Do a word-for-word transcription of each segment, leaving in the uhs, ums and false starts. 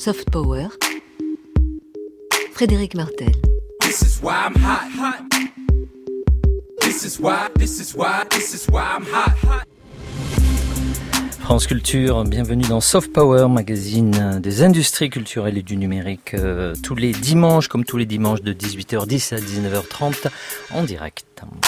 Soft Power, Frédéric Martel. This is why I'm hot, hot. This is why, this is why, this is why I'm hot, hot. France Culture, bienvenue dans Soft Power, magazine des industries culturelles et du numérique, euh, tous les dimanches, comme tous les dimanches de dix-huit heures dix à dix-neuf heures trente, en direct.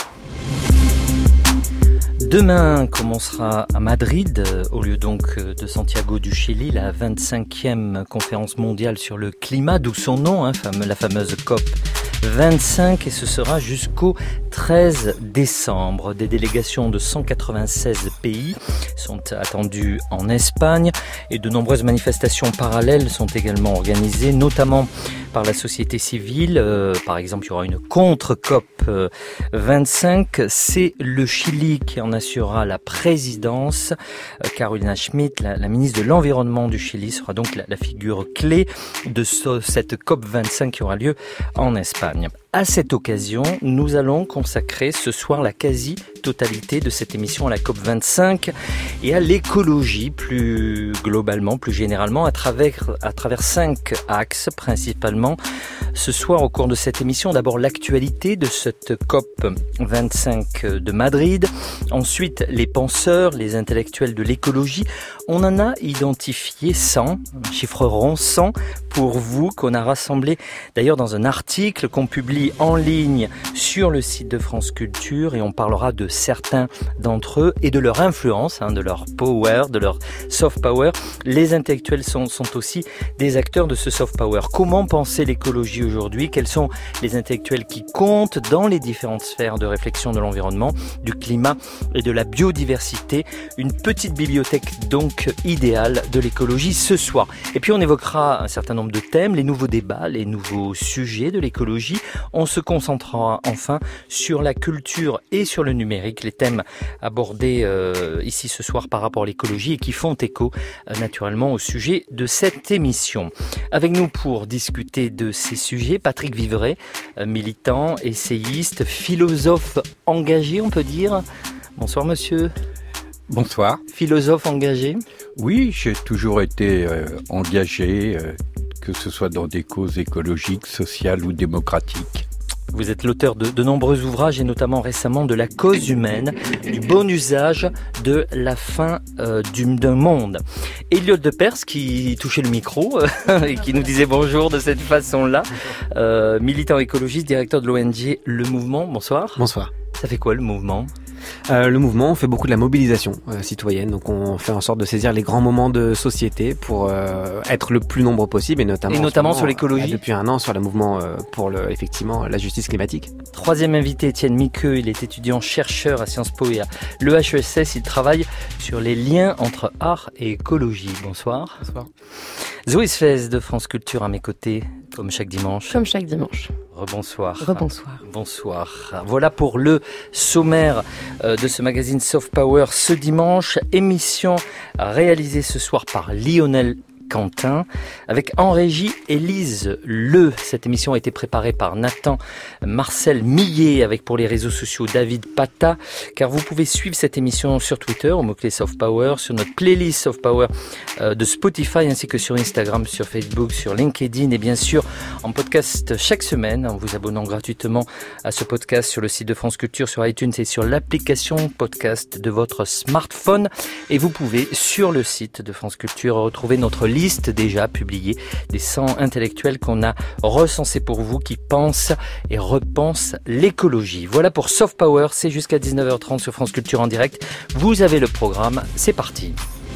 Demain commencera à Madrid, au lieu donc de Santiago du Chili, la vingt-cinquième conférence mondiale sur le climat, d'où son nom, hein, la fameuse C O P vingt-cinq, et ce sera jusqu'au treize décembre. Des délégations de cent quatre-vingt-seize pays sont attendues en Espagne et de nombreuses manifestations parallèles sont également organisées, notamment par la société civile. Euh, par exemple, il y aura une contre-C O P vingt-cinq. C'est le Chili qui en assurera la présidence. Euh, Carolina Schmidt, la, la ministre de l'Environnement du Chili, sera donc la, la figure clé de ce, cette C O P vingt-cinq qui aura lieu en Espagne. À cette occasion, nous allons consacrer ce soir la quasi-totalité de cette émission à la C O P vingt-cinq et à l'écologie plus globalement, plus généralement, à travers, à travers cinq axes principalement. Ce soir, au cours de cette émission, d'abord l'actualité de cette C O P vingt-cinq de Madrid. Ensuite, les penseurs, les intellectuels de l'écologie. On en a identifié cent, un chiffre rond, cent pour vous, qu'on a rassemblé d'ailleurs dans un article qu'on publie en ligne sur le site de France Culture, et on parlera de certains d'entre eux et de leur influence, hein, de leur power, de leur soft power. Les intellectuels sont, sont aussi des acteurs de ce soft power. Comment penser l'écologie aujourd'hui? Quels sont les intellectuels qui comptent dans les différentes sphères de réflexion de l'environnement, du climat et de la biodiversité? Une petite bibliothèque donc idéale de l'écologie ce soir. Et puis on évoquera un certain nombre de thèmes, les nouveaux débats, les nouveaux sujets de l'écologie. On se concentrera enfin sur la culture et sur le numérique, les thèmes abordés euh, ici ce soir par rapport à l'écologie et qui font écho euh, naturellement au sujet de cette émission. Avec nous pour discuter de ces sujets, Patrick Vivray, euh, militant, essayiste, philosophe engagé, on peut dire. Bonsoir monsieur. Bonsoir. Philosophe engagé. Oui, j'ai toujours été euh, engagé, euh, que ce soit dans des causes écologiques, sociales ou démocratiques. Vous êtes l'auteur de, de nombreux ouvrages et notamment récemment de La cause humaine, du bon usage de la fin euh, du, d'un monde. Elliot de Perse qui touchait le micro euh, et qui nous disait bonjour de cette façon-là, euh, militant écologiste, directeur de l'O N G Le Mouvement. Bonsoir. Bonsoir. Ça fait quoi le mouvement ? Euh, le mouvement, on fait beaucoup de la mobilisation euh, citoyenne, donc on fait en sorte de saisir les grands moments de société pour euh, être le plus nombreux possible, et notamment, et notamment moment, sur l'écologie. Euh, depuis un an sur le mouvement euh, pour le, effectivement la justice climatique. Troisième invité, Étienne Miqueux, il est étudiant-chercheur à Sciences Po et à l'E H E S S, il travaille sur les liens entre art et écologie. Bonsoir. Bonsoir. Zoé Sfez de France Culture à mes côtés, comme chaque dimanche. Comme chaque dimanche. Rebonsoir. Rebonsoir. Bonsoir. Voilà pour le sommaire de ce magazine Soft Power ce dimanche. Émission réalisée ce soir par Lionel Quentin, avec en régie Élise Le. Cette émission a été préparée par Nathan Marcel Millet, avec pour les réseaux sociaux David Pata, car vous pouvez suivre cette émission sur Twitter au mot-clé Soft Power, sur notre playlist Soft Power euh, de Spotify, ainsi que sur Instagram, sur Facebook, sur LinkedIn, et bien sûr en podcast chaque semaine, en vous abonnant gratuitement à ce podcast sur le site de France Culture, sur iTunes et sur l'application podcast de votre smartphone. Et vous pouvez sur le site de France Culture retrouver notre liste liste déjà publiée des cent intellectuels qu'on a recensés pour vous qui pensent et repensent l'écologie. Voilà pour Soft Power, c'est jusqu'à dix-neuf heures trente sur France Culture en direct. Vous avez le programme, c'est parti.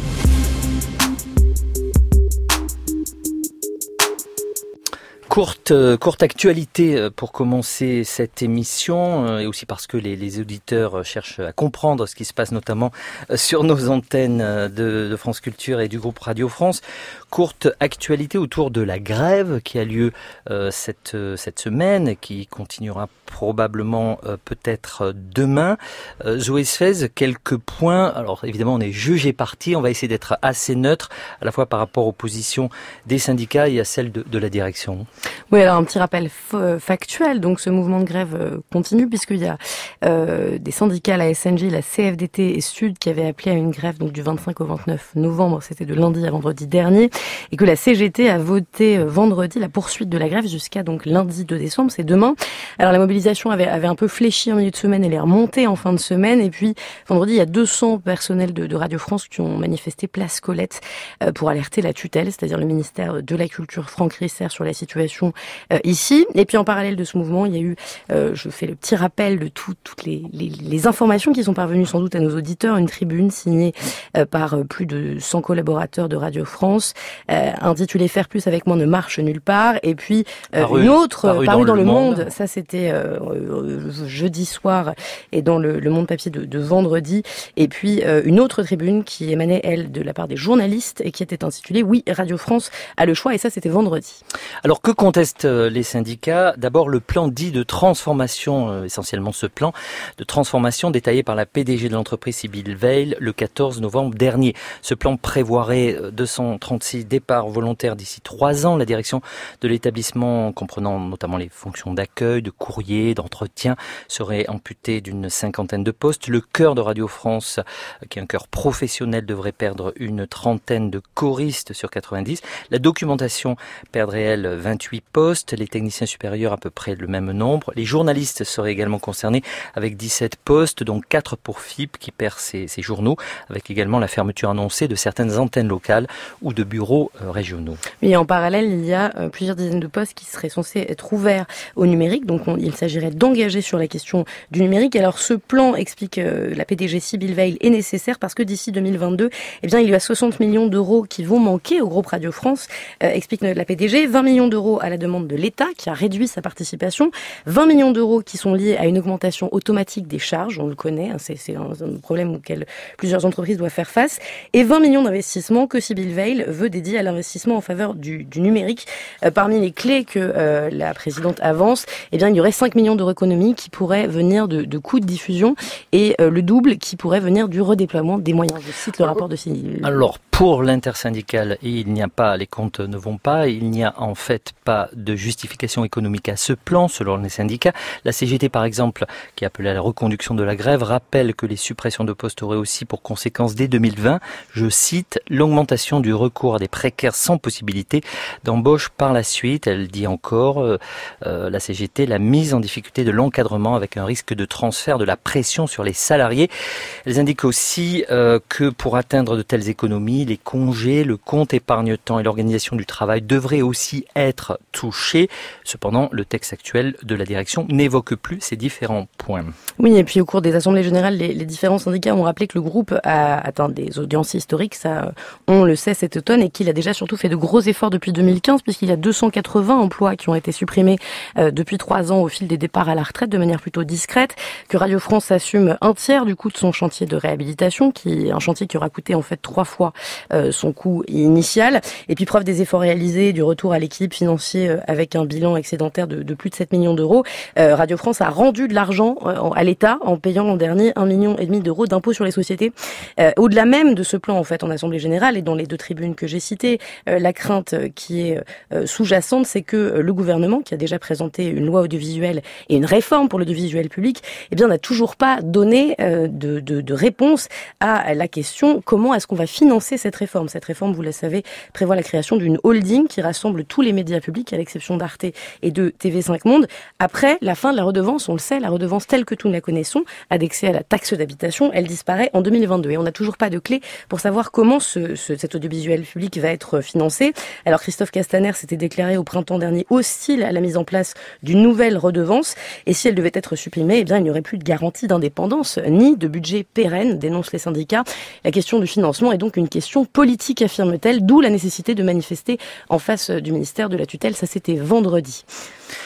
Courte, courte actualité pour commencer cette émission, et aussi parce que les, les auditeurs cherchent à comprendre ce qui se passe notamment sur nos antennes de, de France Culture et du groupe Radio France. Courte actualité autour de la grève qui a lieu euh, cette, cette semaine, qui continuera probablement euh, peut-être demain. Euh, Zoé Sfez, quelques points. Alors évidemment on est juge et partie, on va essayer d'être assez neutre à la fois par rapport aux positions des syndicats et à celles de, de la direction. Oui, alors un petit rappel f- factuel. Donc ce mouvement de grève euh, continue puisqu'il y a euh, des syndicats, la S N J, la C F D T et Sud qui avaient appelé à une grève donc du vingt-cinq au vingt-neuf novembre, c'était de lundi à vendredi dernier, et que la C G T a voté euh, vendredi la poursuite de la grève jusqu'à donc lundi deux décembre, c'est demain. Alors la mobilisation avait, avait un peu fléchi en milieu de semaine, elle est remontée en fin de semaine, et puis vendredi il y a deux cents personnels de, de Radio France qui ont manifesté place Colette euh, pour alerter la tutelle, c'est-à-dire le ministère de la Culture, Franck Risser, sur la situation Euh, ici. Et puis en parallèle de ce mouvement, il y a eu, euh, je fais le petit rappel de tout, toutes les, les, les informations qui sont parvenues sans doute à nos auditeurs, une tribune signée euh, par euh, plus de cent collaborateurs de Radio France, euh, intitulée Faire plus avec moins ne marche nulle part, et puis euh, paru, une autre paru, parue dans, dans le monde, monde. ça c'était euh, euh, jeudi soir, et dans le, le Monde Papier de, de vendredi, et puis euh, une autre tribune qui émanait, elle, de la part des journalistes, et qui était intitulée Oui, Radio France a le choix, et ça c'était vendredi. Alors que contestent les syndicats? D'abord le plan dit de transformation, euh, essentiellement ce plan de transformation détaillé par la P D G de l'entreprise Sibylle Veil le quatorze novembre dernier. Ce plan prévoirait deux cent trente-six départs volontaires d'ici trois ans. La direction de l'établissement, comprenant notamment les fonctions d'accueil, de courrier, d'entretien, serait amputée d'une cinquantaine de postes. Le chœur de Radio France, qui est un chœur professionnel, devrait perdre une trentaine de choristes sur quatre-vingt-dix. La documentation perdrait, elle, vingt-huit postes. Les techniciens supérieurs, à peu près le même nombre. Les journalistes seraient également concernés avec dix-sept postes, dont quatre pour F I P qui perd ses, ses journaux, avec également la fermeture annoncée de certaines antennes locales ou de bureaux euh, régionaux. Et en parallèle, il y a euh, plusieurs dizaines de postes qui seraient censés être ouverts au numérique. Donc on, il s'agirait d'engager sur la question du numérique. Alors ce plan, explique euh, la P D G Sibylle Veil, est nécessaire parce que d'ici deux mille vingt-deux, eh bien, il y a soixante millions d'euros qui vont manquer au groupe Radio France, euh, explique la P D G. vingt millions d'euros à la demande de l'État qui a réduit sa participation, vingt millions d'euros qui sont liés à une augmentation automatique des charges, on le connaît, hein, c'est, c'est un, un problème auquel plusieurs entreprises doivent faire face, et vingt millions d'investissements que Sibylle Veil veut dédier à l'investissement en faveur du, du numérique. Euh, parmi les clés que euh, la présidente avance, eh bien, il y aurait cinq millions d'euros d'économies qui pourraient venir de, de coûts de diffusion et euh, le double qui pourrait venir du redéploiement des moyens. Je cite le rapport de Sibylle. Alors, pour l'intersyndicale, il n'y a pas, les comptes ne vont pas, il n'y a en fait pas de justification économique à ce plan, selon les syndicats. La C G T, par exemple, qui appelait à la reconduction de la grève, rappelle que les suppressions de postes auraient aussi pour conséquence dès deux mille vingt, je cite, l'augmentation du recours à des précaires sans possibilité d'embauche par la suite. Elle dit encore, euh, euh, la C G T, la mise en difficulté de l'encadrement avec un risque de transfert de la pression sur les salariés. Elles indiquent aussi euh, que pour atteindre de telles économies, les congés, le compte épargne-temps et l'organisation du travail devraient aussi être touchés. Cependant, le texte actuel de la direction n'évoque plus ces différents points. Oui, et puis au cours des assemblées générales, les, les différents syndicats ont rappelé que le groupe a atteint des audiences historiques, ça on le sait cet automne, et qu'il a déjà surtout fait de gros efforts depuis deux mille quinze, puisqu'il y a deux cent quatre-vingts emplois qui ont été supprimés euh, depuis trois ans au fil des départs à la retraite de manière plutôt discrète, que Radio France assume un tiers du coût de son chantier de réhabilitation, qui est un chantier qui aura coûté en fait trois fois euh, son coût initial, et puis preuve des efforts réalisés, du retour à l'équilibre financier euh, avec un bilan excédentaire de, de plus de sept millions d'euros, euh, Radio France a rendu de l'argent euh, à l'État en payant l'an dernier un million et demi d'euros d'impôts sur les sociétés. Euh, au-delà même de ce plan en fait en Assemblée générale et dans les deux tribunes que j'ai citées, euh, la crainte qui est euh, sous-jacente, c'est que euh, le gouvernement, qui a déjà présenté une loi audiovisuelle et une réforme pour l'audiovisuel public, eh bien n'a toujours pas donné euh, de, de, de réponse à la question comment est-ce qu'on va financer cette réforme. Cette réforme, vous le savez, prévoit la création d'une holding qui rassemble tous les médias publics à l'exception d'Arte et de T V cinq Monde. Après la fin de la redevance, on le sait, la redevance telle que nous la connaissons, indexée à la taxe d'habitation, elle disparaît en deux mille vingt-deux et on n'a toujours pas de clé pour savoir comment ce, ce, cet audiovisuel public va être financé. Alors Christophe Castaner s'était déclaré au printemps dernier hostile à la mise en place d'une nouvelle redevance et si elle devait être supprimée, eh bien il n'y aurait plus de garantie d'indépendance ni de budget pérenne, dénoncent les syndicats. La question du financement est donc une question politique, affirme-t-elle, d'où la nécessité de manifester en face du ministère de la tutelle. Ça, c'était vendredi.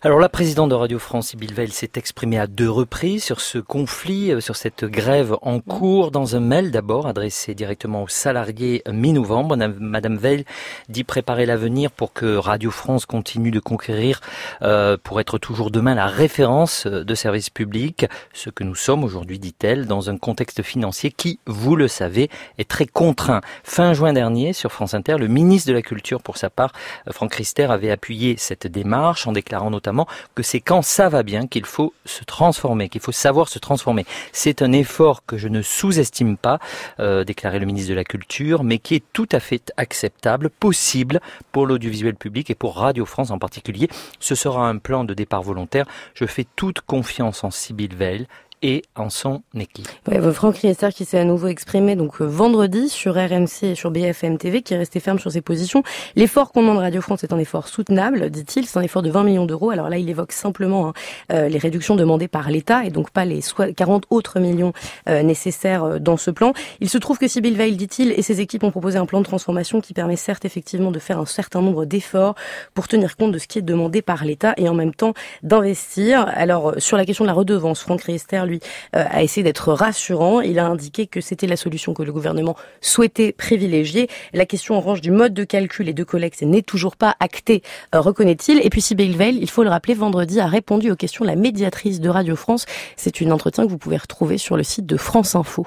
Alors la présidente de Radio France, Sybille Veil, s'est exprimée à deux reprises sur ce conflit, sur cette grève en cours, dans un mail d'abord adressé directement aux salariés mi-novembre. Madame Veil dit préparer l'avenir pour que Radio France continue de conquérir, euh, pour être toujours demain la référence de service public, ce que nous sommes aujourd'hui, dit-elle, dans un contexte financier qui, vous le savez, est très contraint. Fin juin dernier, sur France Inter, le ministre de la Culture, pour sa part, Franck Riester, avait appuyé cette démarche en déclarant notamment que c'est quand ça va bien qu'il faut se transformer, qu'il faut savoir se transformer. C'est un effort que je ne sous-estime pas, euh, déclarait le ministre de la Culture, mais qui est tout à fait acceptable, possible pour l'audiovisuel public et pour Radio France en particulier. Ce sera un plan de départ volontaire. Je fais toute confiance en Sybille Veil et en son équipe. Ouais, Franck Riester qui s'est à nouveau exprimé donc euh, vendredi sur R M C et sur B F M T V, qui est resté ferme sur ses positions. L'effort qu'on demande Radio France est un effort soutenable, dit-il, c'est un effort de vingt millions d'euros. Alors là, il évoque simplement hein, euh, les réductions demandées par l'État et donc pas les quarante autres millions euh, nécessaires euh, dans ce plan. Il se trouve que Sybille Veil, dit-il, et ses équipes ont proposé un plan de transformation qui permet certes effectivement de faire un certain nombre d'efforts pour tenir compte de ce qui est demandé par l'État et en même temps d'investir. Alors euh, sur la question de la redevance, Franck Riester, lui, Euh, a essayé d'être rassurant. Il a indiqué que c'était la solution que le gouvernement souhaitait privilégier. La question en revanche du mode de calcul et de collecte n'est toujours pas actée, euh, reconnaît-il. Et puis Sybille Veil, il faut le rappeler, vendredi a répondu aux questions de la médiatrice de Radio France. C'est un entretien que vous pouvez retrouver sur le site de France Info.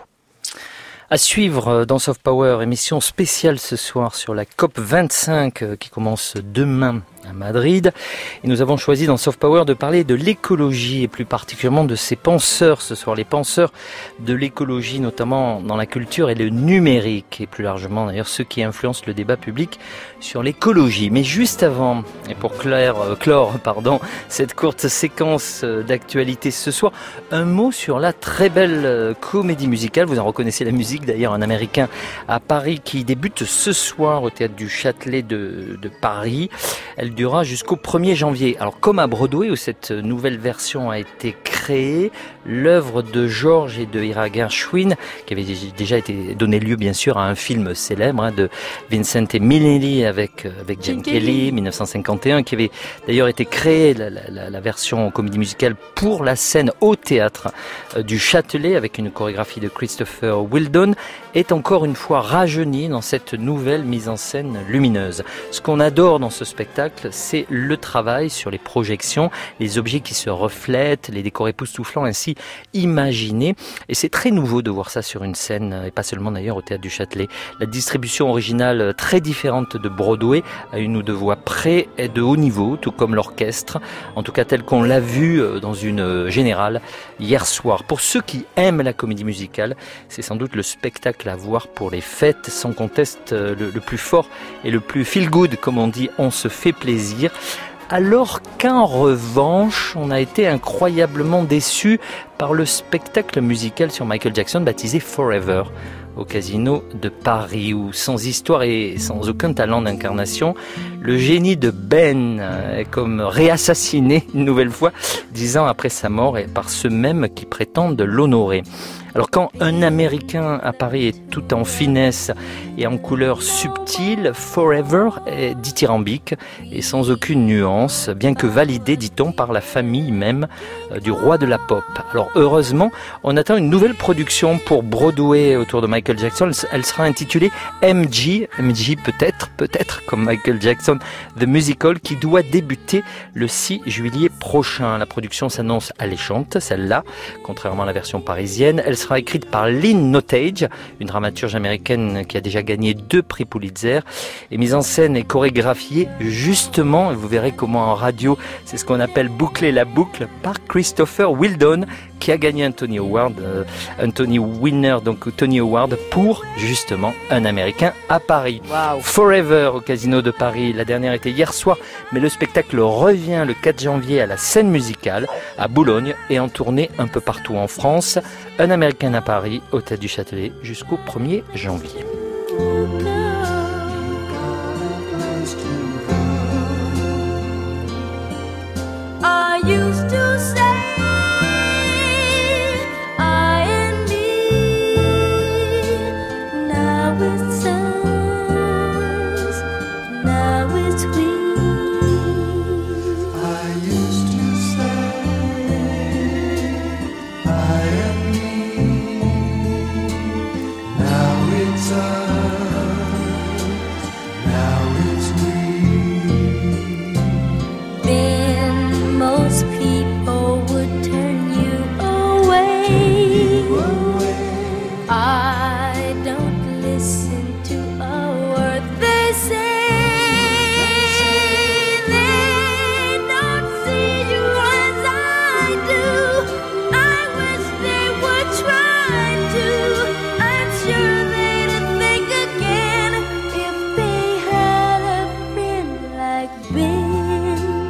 À suivre dans Soft Power, émission spéciale ce soir sur la COP vingt-cinq qui commence demain à Madrid. Et nous avons choisi dans Soft Power de parler de l'écologie et plus particulièrement de ses penseurs ce soir, les penseurs de l'écologie, notamment dans la culture et le numérique, et plus largement d'ailleurs ceux qui influencent le débat public sur l'écologie. Mais juste avant, et pour clair, euh, clore pardon, cette courte séquence d'actualité ce soir, un mot sur la très belle comédie musicale. Vous en reconnaissez la musique d'ailleurs, un Américain à Paris qui débute ce soir au Théâtre du Châtelet de, de Paris. Elle durera jusqu'au premier janvier. Alors comme à Broadway où cette nouvelle version a été créée, l'œuvre de George et de Ira Gershwin, qui avait déjà été donné lieu bien sûr à un film célèbre hein, de Vincent et Minnelli avec, avec Jane Kelly, dix-neuf cent cinquante et un, qui avait d'ailleurs été créée, la, la, la version comédie musicale pour la scène au Théâtre du Châtelet avec une chorégraphie de Christopher Wheeldon, est encore une fois rajeunie dans cette nouvelle mise en scène lumineuse. Ce qu'on adore dans ce spectacle, c'est le travail sur les projections, les objets qui se reflètent, les décors époustouflants ainsi imaginés. Et c'est très nouveau de voir ça sur une scène, et pas seulement d'ailleurs au Théâtre du Châtelet. La distribution originale très différente de Broadway, à une ou deux voix près, est de haut niveau, tout comme l'orchestre, en tout cas tel qu'on l'a vu dans une générale hier soir. Pour ceux qui aiment la comédie musicale, c'est sans doute le spectacle à voir pour les fêtes, sans conteste le, le plus fort et le plus feel good, comme on dit, on se fait plaisir. Alors qu'en revanche, on a été incroyablement déçus par le spectacle musical sur Michael Jackson baptisé Forever au Casino de Paris, où sans histoire et sans aucun talent d'incarnation, le génie de Ben est comme réassassiné une nouvelle fois, dix ans après sa mort, et par ceux mêmes qui prétendent l'honorer. Alors quand un Américain à Paris est tout en finesse et en couleur subtile, Forever est dithyrambique et sans aucune nuance, bien que validé, dit-on, par la famille même du roi de la pop. Alors heureusement, on attend une nouvelle production pour Broadway autour de Michael Jackson. Elle sera intitulée M G, M G peut-être, peut-être comme Michael Jackson, The Musical, qui doit débuter le six juillet prochain. La production s'annonce alléchante, celle-là, contrairement à la version parisienne. Elle sera écrite par Lynn Notage, une dramaturge américaine qui a déjà gagné deux prix Pulitzer, et mise en scène et chorégraphiée justement, et vous verrez comment en radio c'est ce qu'on appelle boucler la boucle, par Christopher Wheeldon, qui a gagné un Tony Award, euh, un Tony Winner, donc Tony Award pour justement Un Américain à Paris. Wow. Forever au Casino de Paris, la dernière était hier soir, mais le spectacle revient le quatre janvier à la Scène Musicale, à Boulogne et en tournée un peu partout en France. Un Américain à Paris, au Théâtre du Châtelet, jusqu'au premier janvier. I used to say I am me. Now it sounds, now it's we. I used to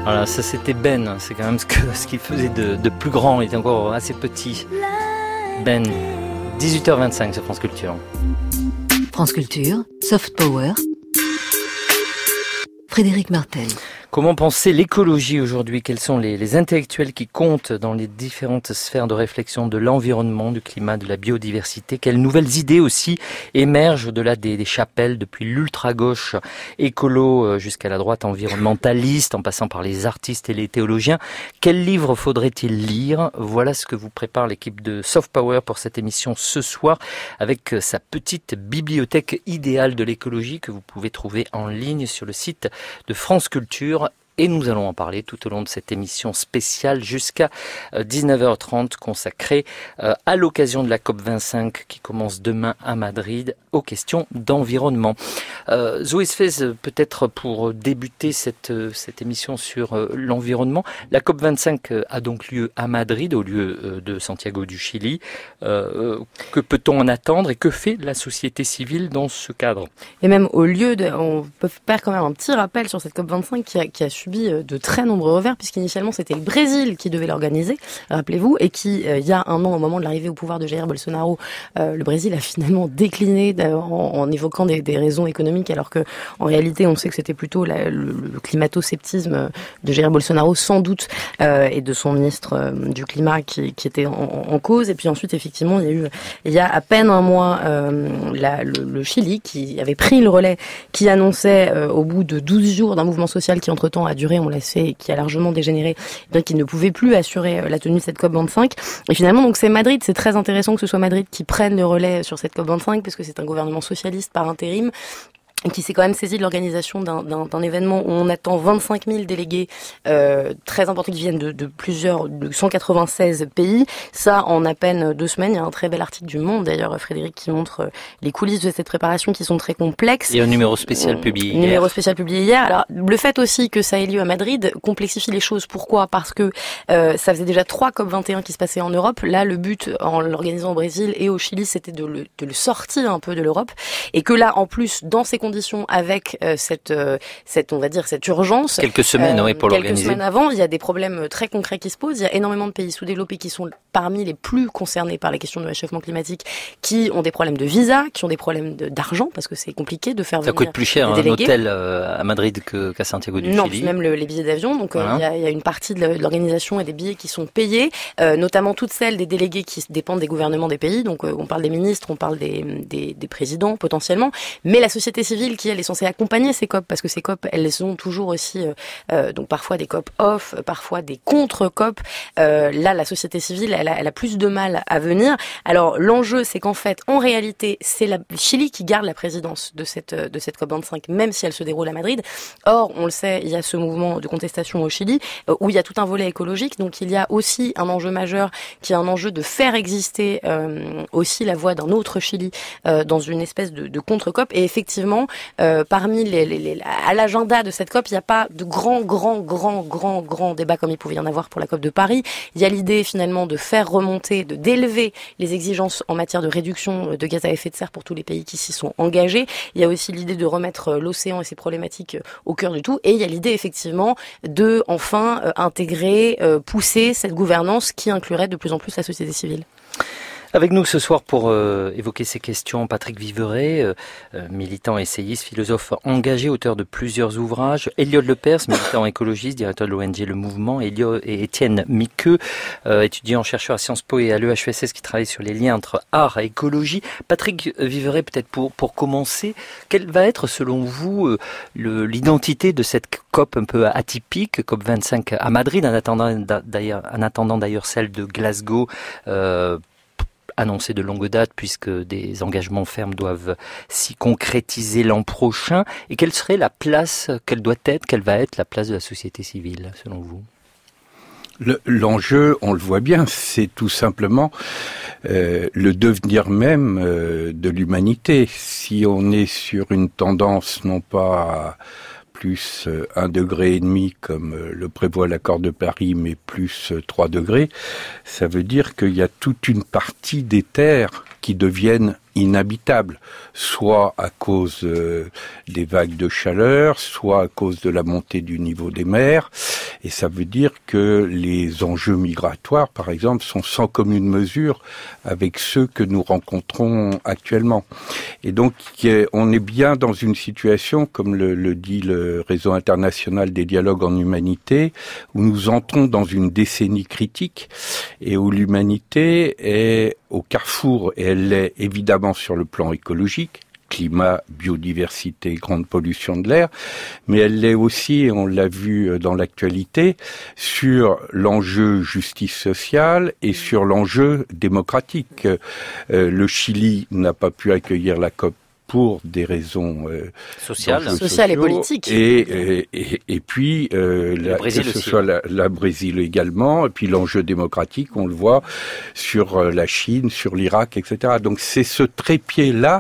Voilà, ça c'était Ben, c'est quand même ce, que, ce qu'il faisait de, de plus grand, il était encore assez petit. Ben, dix-huit heures vingt-cinq sur France Culture. France Culture, Soft Power, Frédéric Martel. Comment penser l'écologie aujourd'hui? Quels sont les, les intellectuels qui comptent dans les différentes sphères de réflexion de l'environnement, du climat, de la biodiversité? Quelles nouvelles idées aussi émergent au-delà des, des chapelles, depuis l'ultra-gauche écolo jusqu'à la droite environnementaliste, en passant par les artistes et les théologiens? Quels livres faudrait-il lire? Voilà ce que vous prépare l'équipe de Soft Power pour cette émission ce soir, avec sa petite bibliothèque idéale de l'écologie que vous pouvez trouver en ligne sur le site de France Culture. Et nous allons en parler tout au long de cette émission spéciale jusqu'à dix-neuf heures trente consacrée à l'occasion de la COP vingt-cinq qui commence demain à Madrid aux questions d'environnement. Euh, Zoé Sfez, peut-être pour débuter cette, cette émission sur l'environnement, la COP vingt-cinq a donc lieu à Madrid au lieu de Santiago du Chili. Euh, que peut-on en attendre et que fait la société civile dans ce cadre? Et même au lieu de, on peut faire quand même un petit rappel sur cette COP vingt-cinq qui a, qui a subi de très nombreux revers, puisqu'initialement c'était le Brésil qui devait l'organiser, rappelez-vous, et qui, euh, il y a un an, au moment de l'arrivée au pouvoir de Jair Bolsonaro, euh, le Brésil a finalement décliné en, en évoquant des, des raisons économiques, alors que en réalité on sait que c'était plutôt la, le, le climato-sceptisme de Jair Bolsonaro, sans doute, euh, et de son ministre euh, du climat qui, qui était en, en cause. Et puis ensuite, effectivement, il y a eu, il y a à peine un mois, euh, la, le, le Chili qui avait pris le relais, qui annonçait euh, au bout de douze jours d'un mouvement social qui entre-temps a duré, on l'a fait, qui a largement dégénéré, bien qu'il ne pouvait plus assurer la tenue de cette COP vingt-cinq. Et finalement, donc c'est Madrid, c'est très intéressant que ce soit Madrid qui prenne le relais sur cette COP vingt-cinq, parce que c'est un gouvernement socialiste par intérim, qui s'est quand même saisi de l'organisation d'un, d'un, d'un événement où on attend vingt-cinq mille délégués euh, très importants qui viennent de, de plusieurs, de cent quatre-vingt-seize pays. Ça, en à peine deux semaines. Il y a un très bel article du Monde, d'ailleurs, Frédéric, qui montre les coulisses de cette préparation qui sont très complexes. Et un numéro spécial publié hier. Numéro spécial publié hier. Alors, le fait aussi que ça ait lieu à Madrid complexifie les choses. Pourquoi? Parce que euh, ça faisait déjà trois COP vingt et un qui se passaient en Europe. Là, le but, en l'organisant au Brésil et au Chili, c'était de le, de le sortir un peu de l'Europe. Et que là, en plus, dans ces conditions, avec euh, cette, euh, cette, on va dire, cette urgence. Quelques semaines, euh, oui, pour quelques l'organiser. Quelques semaines avant, il y a des problèmes très concrets qui se posent. Il y a énormément de pays sous-développés qui sont parmi les plus concernés par les questions de réchauffement climatique, qui ont des problèmes de visa, qui ont des problèmes de, d'argent, parce que c'est compliqué de faire ça venir. Ça coûte plus cher un hôtel euh, à Madrid que, qu'à Santiago du non, Chili. Non, même le, les billets d'avion. Donc, il voilà. euh, y, y a une partie de l'organisation et des billets qui sont payés, euh, notamment toutes celles des délégués qui dépendent des gouvernements des pays. Donc, euh, on parle des ministres, on parle des, des, des présidents potentiellement, mais la société civile qui elle est censée accompagner ces COP, parce que ces COP, elles ont toujours aussi, euh, euh, donc parfois des COP off, parfois des contre-COP. Euh, là, la société civile, elle a, elle a plus de mal à venir. Alors, l'enjeu, c'est qu'en fait, en réalité, c'est la Chili qui garde la présidence de cette de cette COP vingt-cinq, même si elle se déroule à Madrid. Or, on le sait, il y a ce mouvement de contestation au Chili, euh, où il y a tout un volet écologique. Donc, il y a aussi un enjeu majeur, qui est un enjeu de faire exister euh, aussi la voix d'un autre Chili euh, dans une espèce de, de contre-COP. Et effectivement, euh, parmi les, les, les, à l'agenda de cette COP, il n'y a pas de grand, grand, grand, grand, grand débat comme il pouvait y en avoir pour la COP de Paris. Il y a l'idée finalement de faire remonter, de d'élever les exigences en matière de réduction de gaz à effet de serre pour tous les pays qui s'y sont engagés. Il y a aussi l'idée de remettre l'océan et ses problématiques au cœur du tout. Et il y a l'idée effectivement de enfin euh, intégrer, euh, pousser cette gouvernance qui inclurait de plus en plus la société civile. Avec nous ce soir pour euh, évoquer ces questions, Patrick Viveret, euh, militant, essayiste, philosophe engagé, auteur de plusieurs ouvrages, Eliott Lepers, militant écologiste, directeur de l'O N G Le Mouvement, Elio et Étienne Miqueux, euh, étudiant, chercheur à Sciences Po et à l'E H E S S qui travaille sur les liens entre art et écologie. Patrick Viveret, peut-être pour, pour commencer, quelle va être selon vous euh, le, l'identité de cette COP un peu atypique, COP vingt-cinq à Madrid, en attendant d'ailleurs, en attendant d'ailleurs celle de Glasgow, euh, annoncé de longue date puisque des engagements fermes doivent s'y concrétiser l'an prochain. Et quelle serait la place, quelle doit être, quelle va être la place de la société civile selon vous ? Le, l'enjeu, on le voit bien, c'est tout simplement euh, le devenir même euh, de l'humanité. Si on est sur une tendance non pas à plus un degré et demi comme le prévoit l'accord de Paris, mais plus trois degrés, ça veut dire qu'il y a toute une partie des terres qui deviennent inhabitables, soit à cause euh, des vagues de chaleur, soit à cause de la montée du niveau des mers. Et ça veut dire que les enjeux migratoires, par exemple, sont sans commune mesure avec ceux que nous rencontrons actuellement. Et donc, on est bien dans une situation, comme le, le dit le Réseau international des dialogues en humanité, où nous entrons dans une décennie critique et où l'humanité est au carrefour, et elle l'est évidemment sur le plan écologique, climat, biodiversité, grande pollution de l'air, mais elle l'est aussi, et on l'a vu dans l'actualité, sur l'enjeu justice sociale et sur l'enjeu démocratique. Euh, le Chili n'a pas pu accueillir la COP pour des raisons euh, sociales, sociales et politiques. Et, et, et puis, euh, la, que ce soit la, la Brésil également, et puis l'enjeu démocratique, on le voit sur euh, la Chine, sur l'Irak, et cetera. Donc c'est ce trépied-là,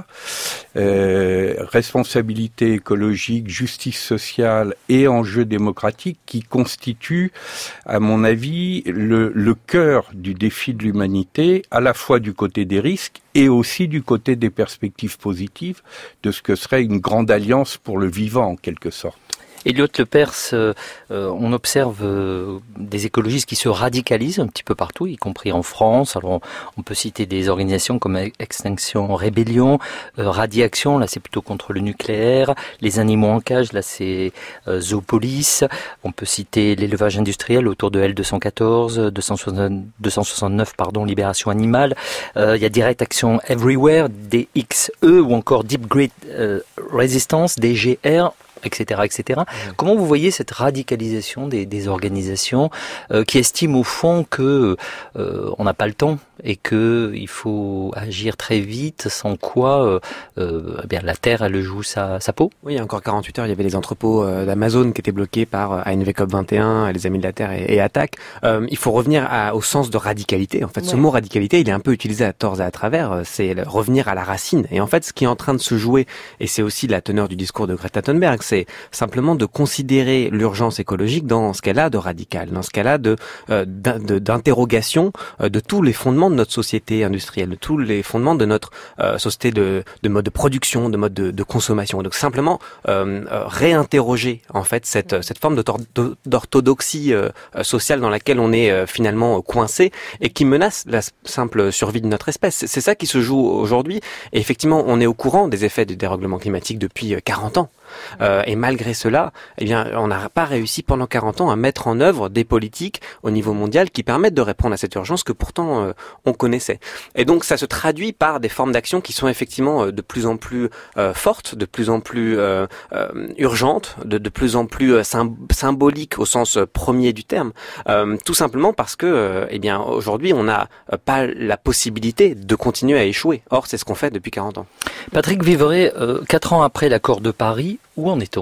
euh, responsabilité écologique, justice sociale et enjeu démocratique, qui constitue, à mon avis, le, le cœur du défi de l'humanité, à la fois du côté des risques et aussi du côté des perspectives positives de ce que serait une grande alliance pour le vivant, en quelque sorte. Elliot Lepers, euh, on observe euh, des écologistes qui se radicalisent un petit peu partout, y compris en France. Alors on, on peut citer des organisations comme Extinction Rébellion, euh, Radiaction, là c'est plutôt contre le nucléaire, Les Animaux en Cage, là c'est euh, Zoopolis. On peut citer l'élevage industriel autour de L deux cent quatorze, deux cent soixante-neuf, pardon, Libération Animale. Euh, il y a Direct Action Everywhere, D X E ou encore Deep Grid euh, Resistance, D G R. Etc., et cetera. Mmh. Comment vous voyez cette radicalisation des, des organisations euh, qui estiment au fond que euh, on n'a pas le temps et que il faut agir très vite, sans quoi euh, euh, eh bien la Terre elle joue sa, sa peau. Oui, il y a encore quarante-huit heures, il y avait les entrepôts euh, d'Amazon qui étaient bloqués par euh, A N V COP vingt et un, les Amis de la Terre et, et Attaque. Euh, il faut revenir à, au sens de radicalité. En fait, ouais. Ce mot radicalité, il est un peu utilisé à tort et à travers. C'est le, revenir à la racine. Et en fait, ce qui est en train de se jouer, et c'est aussi la teneur du discours de Greta Thunberg, c'est simplement de considérer l'urgence écologique dans ce qu'elle a de radical, dans ce qu'elle a de, euh, de d'interrogation euh, de tous les fondements de notre société industrielle, de tous les fondements de notre euh, société de, de mode de production, de mode de, de consommation. Donc simplement euh, euh, réinterroger en fait cette cette forme d'orthodoxie euh, sociale dans laquelle on est euh, finalement coincé et qui menace la simple survie de notre espèce. C'est ça qui se joue aujourd'hui. Et effectivement, on est au courant des effets du dérèglement climatique depuis quarante ans. Euh, et malgré cela, eh bien, on n'a pas réussi pendant quarante ans à mettre en œuvre des politiques au niveau mondial qui permettent de répondre à cette urgence que pourtant euh, on connaissait. Et donc ça se traduit par des formes d'action qui sont effectivement euh, de plus en plus euh, fortes, de plus en plus euh, euh, urgentes, de, de plus en plus euh, sym- symboliques au sens premier du terme. Euh, tout simplement parce que, euh, eh bien, aujourd'hui, on n'a euh, pas la possibilité de continuer à échouer. Or, c'est ce qu'on fait depuis quarante ans. Patrick Vivray, euh, quatre ans après l'accord de Paris, où en est-on ?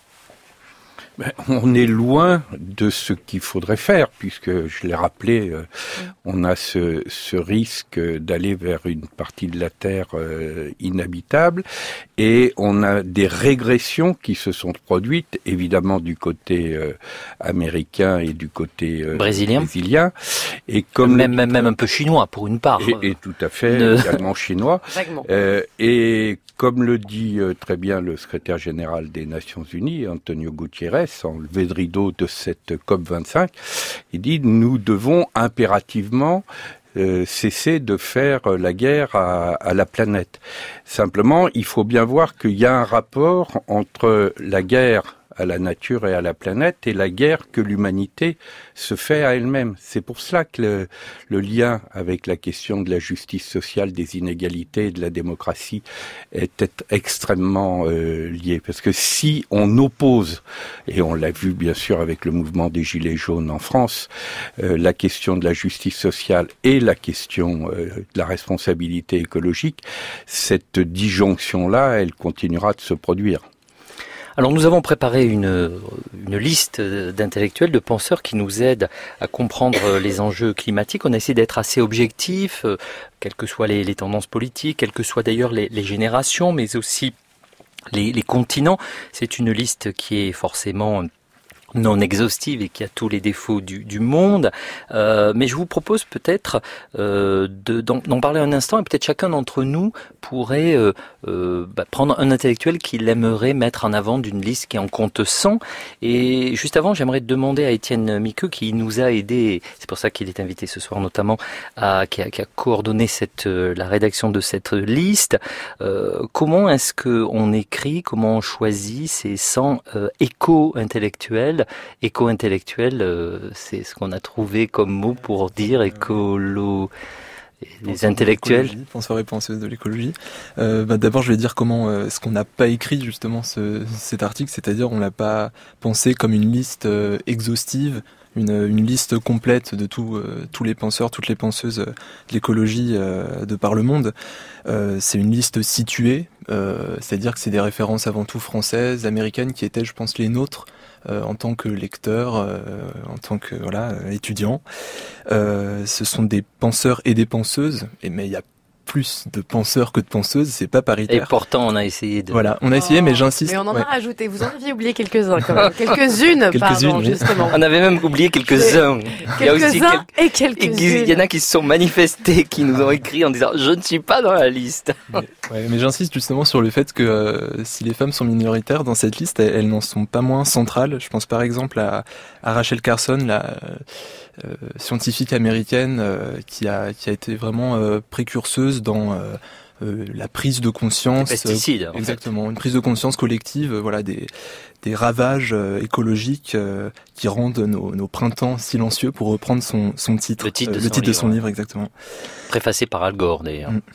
Ben, on est loin de ce qu'il faudrait faire, puisque, je l'ai rappelé, euh, on a ce, ce risque d'aller vers une partie de la Terre euh, inhabitable, et on a des régressions qui se sont produites, évidemment du côté euh, américain et du côté euh, brésilien. brésilien, et comme même, même, même un peu chinois pour une part. Et, et tout à fait, ne... également chinois. Euh, et comme le dit euh, très bien le secrétaire général des Nations Unies, Antonio Guterres, en levé de rideau de cette COP vingt-cinq, il dit « Nous devons impérativement euh, cesser de faire la guerre à, à la planète ». Simplement, il faut bien voir qu'il y a un rapport entre la guerre à la nature et à la planète et la guerre que l'humanité se fait à elle-même. C'est pour cela que le, le lien avec la question de la justice sociale, des inégalités et de la démocratie est extrêmement euh, lié. Parce que si on oppose, et on l'a vu bien sûr avec le mouvement des Gilets jaunes en France, euh, la question de la justice sociale et la question euh, de la responsabilité écologique, cette disjonction-là, elle continuera de se produire. Alors nous avons préparé une, une liste d'intellectuels, de penseurs qui nous aident à comprendre les enjeux climatiques. On a essayé d'être assez objectif, euh, quelles que soient les, les tendances politiques, quelles que soient d'ailleurs les, les générations, mais aussi les, les continents. C'est une liste qui est forcément non exhaustive et qui a tous les défauts du, du monde. Euh, mais je vous propose peut-être euh, de, d'en, d'en parler un instant et peut-être chacun d'entre nous pourrait euh, euh, bah, prendre un intellectuel qu'il aimerait mettre en avant d'une liste qui en compte cent. Et juste avant, j'aimerais demander à Étienne Miqueux qui nous a aidé, c'est pour ça qu'il est invité ce soir notamment, à, qui, a, qui a coordonné cette, euh, la rédaction de cette liste. Euh, comment est-ce qu'on écrit, comment on choisit ces cent euh, éco-intellectuels? Éco-intellectuel, euh, c'est ce qu'on a trouvé comme mot pour dire écolo... Les penseurs intellectuels. Penseurs et penseuses de l'écologie. Euh, bah, d'abord, je vais dire comment euh, est-ce qu'on n'a pas écrit justement ce, cet article, c'est-à-dire on l'a pas pensé comme une liste euh, exhaustive, une, une liste complète de tout, euh, tous les penseurs, toutes les penseuses euh, de l'écologie euh, de par le monde. Euh, c'est une liste située, euh, c'est-à-dire que c'est des références avant tout françaises, américaines, qui étaient, je pense, les nôtres. Euh, en tant que lecteur, euh, en tant que voilà euh, étudiant, euh, ce sont des penseurs et des penseuses. Et mais il y a plus de penseurs que de penseuses, c'est pas paritaire. Et pourtant, on a essayé de... Voilà, on a essayé, Oh, mais j'insiste. Mais on en ouais. a rajouté. Vous en aviez oublié quelques-uns, quand même. Quelques-unes, Quelques-unes, pardon, oui. justement. On avait même oublié quelques-uns. Il y a aussi Quelques-uns quel- et quelques-unes. Il y en a qui se sont manifestés, qui nous ont écrit en disant « Je ne suis pas dans la liste ». Ouais, mais j'insiste justement sur le fait que euh, si les femmes sont minoritaires dans cette liste, elles, elles n'en sont pas moins centrales. Je pense par exemple à, à Rachel Carson, la euh, scientifique américaine euh, qui a qui a été vraiment euh, précurseuse dans euh, euh, la prise de conscience. Les pesticides, en fait. Exactement, une prise de conscience collective, euh, voilà des des ravages euh, écologiques euh, qui rendent nos, nos printemps silencieux, pour reprendre son son titre, Le titre de euh, son le titre de son livre. livre, exactement. Préfacé par Al Gore, d'ailleurs. Mm.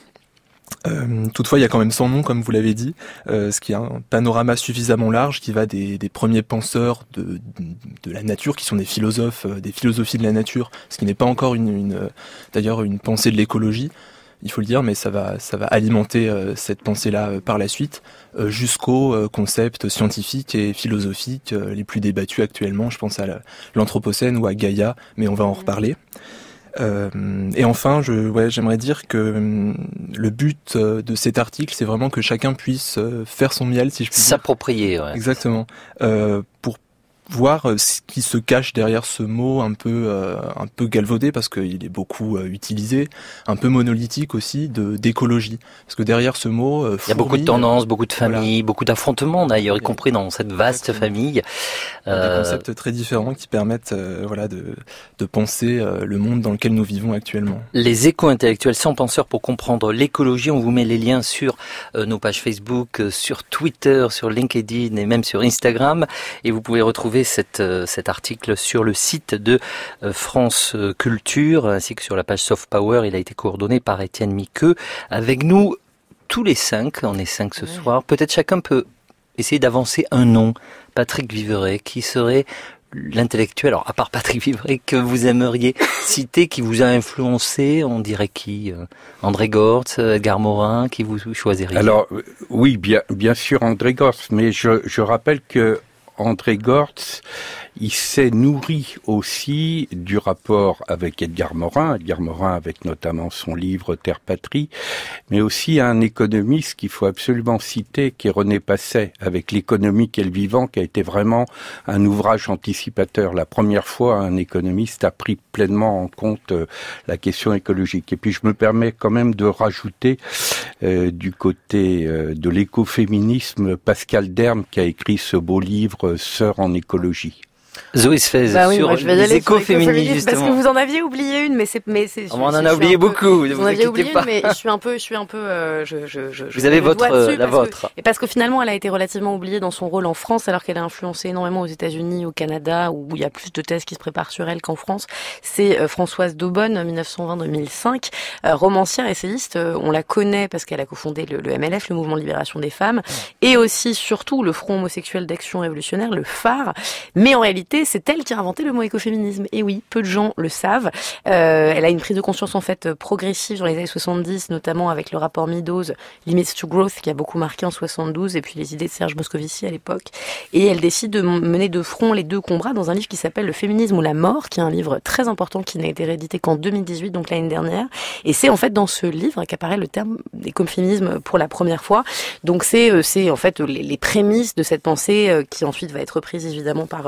Euh, toutefois, il y a quand même cent noms, comme vous l'avez dit, euh, ce qui est un panorama suffisamment large qui va des, des premiers penseurs de, de la nature, qui sont des philosophes, euh, des philosophies de la nature, ce qui n'est pas encore une, une euh, d'ailleurs une pensée de l'écologie, il faut le dire, mais ça va, ça va alimenter euh, cette pensée-là euh, par la suite, euh, jusqu'aux euh, concepts scientifiques et philosophiques euh, les plus débattus actuellement. Je pense à la, l'Anthropocène ou à Gaïa, mais on va en reparler. Euh, et enfin, je, ouais, j'aimerais dire que euh, le but euh, de cet article, c'est vraiment que chacun puisse euh, faire son miel, si je puis dire. S'approprier, ouais. Exactement. Euh, pour voir euh, ce qui se cache derrière ce mot un peu euh, un peu galvaudé, parce qu'il est beaucoup euh, utilisé, un peu monolithique aussi, de d'écologie, parce que derrière ce mot euh, Il y a beaucoup de fourmille, tendances, beaucoup de voilà. familles, beaucoup d'affrontements d'ailleurs, y Et- compris dans cette vaste Exactement. famille. des Euh, concepts très différents qui permettent euh, voilà de de penser euh, le monde dans lequel nous vivons actuellement. Les éco-intellectuels sans penseurs pour comprendre l'écologie. On vous met les liens sur euh, nos pages Facebook, euh, sur Twitter, sur LinkedIn et même sur Instagram. Et vous pouvez retrouver cette, euh, cet article sur le site de euh, France Culture ainsi que sur la page Soft Power. Il a été coordonné par Étienne Miqueux. Avec nous, tous les cinq, on est cinq ce soir. Peut-être chacun peut essayer d'avancer un nom. Patrick Viveret, qui serait l'intellectuel, alors à part Patrick Vivret, que vous aimeriez citer, qui vous a influencé, on dirait qui euh, André Gortz, Edgar Morin, qui vous choisiriez? Alors, euh, oui, bien, bien sûr André Gortz, mais je, je rappelle que André Gortz, il s'est nourri aussi du rapport avec Edgar Morin, Edgar Morin avec notamment son livre Terre Patrie, mais aussi un économiste qu'il faut absolument citer, qui est René Passet, avec L'économie qu'est le vivant, qui a été vraiment un ouvrage anticipateur. La première fois, un économiste a pris pleinement en compte euh, la question écologique. Et puis je me permets quand même de rajouter euh, du côté euh, de l'écoféminisme, Pascal Derme, qui a écrit ce beau livre Sœurs en écologie. Zoé Sfez, Bah oui, sur moi, je vais y les aller sur écoféministes, l'écoféminisme, parce que justement. vous en aviez oublié une, mais c'est, mais c'est. On en je- a je suis oublié un peu- beaucoup, ne Vous vous en aviez inquiétez oublié pas. une, mais je suis un peu, je suis un peu, euh, je, je, je, je Vous avez mets le votre, doigt dessus la parce que- vôtre. et parce que finalement, elle a été relativement oubliée dans son rôle en France, alors qu'elle a influencé énormément aux États-Unis, au Canada, où il y a plus de thèses qui se préparent sur elle qu'en France. C'est euh, Françoise Daubonne, dix-neuf cent vingt à deux mille cinq, euh, romancière, essayiste. Euh, on la connaît parce qu'elle a cofondé le, le M L F, le Mouvement de Libération des Femmes, et aussi, surtout, le Front homosexuel d'action révolutionnaire, le phare. Mais en réalité, c'est elle qui a inventé le mot écoféminisme. Et oui, peu de gens le savent. Euh, elle a une prise de conscience en fait progressive dans les années soixante-dix, notamment avec le rapport Meadows, Limits to Growth, qui a beaucoup marqué en soixante-douze, et puis les idées de Serge Moscovici à l'époque. Et elle décide de mener de front les deux combats dans un livre qui s'appelle Le féminisme ou la mort, qui est un livre très important qui n'a été réédité qu'en deux mille dix-huit, donc l'année dernière. Et c'est en fait dans ce livre qu'apparaît le terme d'écoféminisme pour la première fois. Donc c'est, c'est en fait les, les prémices de cette pensée qui ensuite va être reprise évidemment par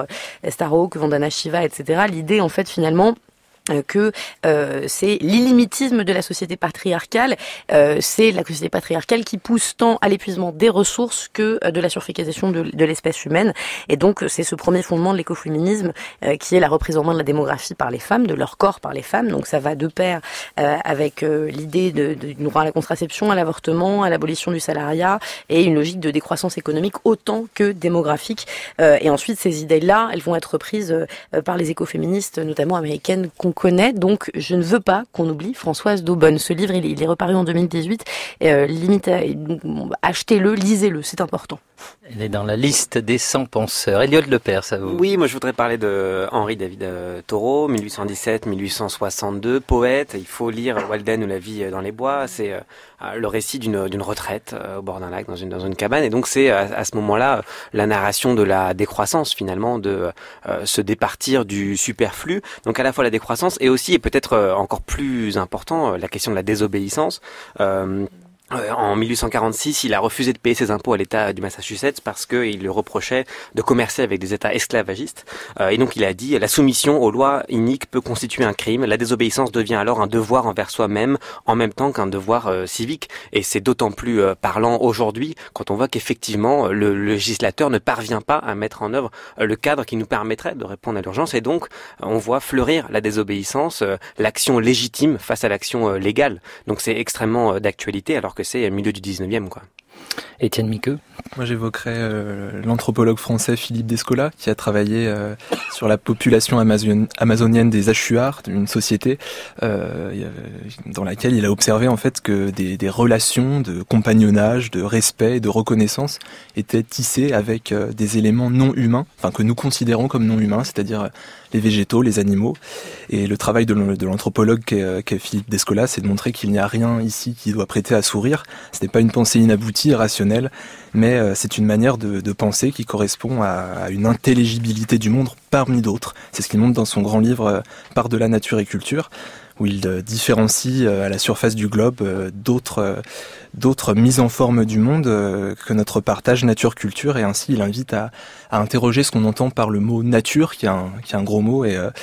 Starhawk, Vandana Shiva, et cetera. L'idée, en fait, finalement, que euh, c'est l'illimitisme de la société patriarcale, euh, c'est la société patriarcale qui pousse tant à l'épuisement des ressources que euh, de la surfécisation de, de l'espèce humaine. Et donc c'est ce premier fondement de l'écoféminisme euh, qui est la reprise en main de la démographie par les femmes, de leur corps par les femmes. Donc ça va de pair euh, avec euh, l'idée de, de, de droit à la contraception, à l'avortement, à l'abolition du salariat et une logique de décroissance économique autant que démographique. Euh, et ensuite ces idées-là, elles vont être reprises euh, par les écoféministes, notamment américaines, qu'on connaît, donc je ne veux pas qu'on oublie Françoise d'Aubonne. Ce livre, il est, il est reparu en deux mille dix-huit. Euh, limite, à, bon, achetez-le, lisez-le, c'est important. Elle est dans la liste des cent penseurs. Elliot Lepère, ça vous... Oui, moi je voudrais parler de Henri David euh, Thoreau, mille huit cent dix-sept à mille huit cent soixante-deux, poète. Il faut lire Walden ou La vie dans les bois. C'est euh, le récit d'une d'une retraite euh, au bord d'un lac, dans une dans une cabane. Et donc c'est à, à ce moment-là la narration de la décroissance finalement, de euh, se départir du superflu. Donc à la fois la décroissance et aussi, et peut-être euh, encore plus important, euh, la question de la désobéissance. Euh, Euh, en mille huit cent quarante-six, il a refusé de payer ses impôts à l'État du Massachusetts parce qu'il lui reprochait de commercer avec des États esclavagistes. Euh, et donc il a dit « La soumission aux lois iniques peut constituer un crime. La désobéissance devient alors un devoir envers soi-même en même temps qu'un devoir euh, civique. » Et c'est d'autant plus euh, parlant aujourd'hui quand on voit qu'effectivement le, le législateur ne parvient pas à mettre en œuvre euh, le cadre qui nous permettrait de répondre à l'urgence. Et donc euh, on voit fleurir la désobéissance, euh, l'action légitime face à l'action euh, légale. Donc c'est extrêmement euh, d'actualité alors que c'est au milieu du dix-neuvième, quoi. Étienne Miqueux. Moi, j'évoquerais euh, l'anthropologue français Philippe Descola, qui a travaillé euh, sur la population amazon- amazonienne des Achuars, une société euh, dans laquelle il a observé en fait que des, des relations de compagnonnage, de respect et de reconnaissance étaient tissées avec euh, des éléments non humains, enfin que nous considérons comme non humains, c'est-à-dire euh, les végétaux, les animaux. Et le travail de, de l'anthropologue qu'est, qu'est Philippe Descola, c'est de montrer qu'il n'y a rien ici qui doit prêter à sourire. Ce n'est pas une pensée inaboutie, rationnelle, mais euh, c'est une manière de, de penser qui correspond à, à une intelligibilité du monde parmi d'autres. C'est ce qu'il montre dans son grand livre euh, Par-delà nature et culture, où il euh, différencie euh, à la surface du globe euh, d'autres euh, d'autres mises en forme du monde euh, que notre partage nature-culture, et ainsi il invite à, à interroger ce qu'on entend par le mot nature, qui est un, qui est un gros mot, et, euh,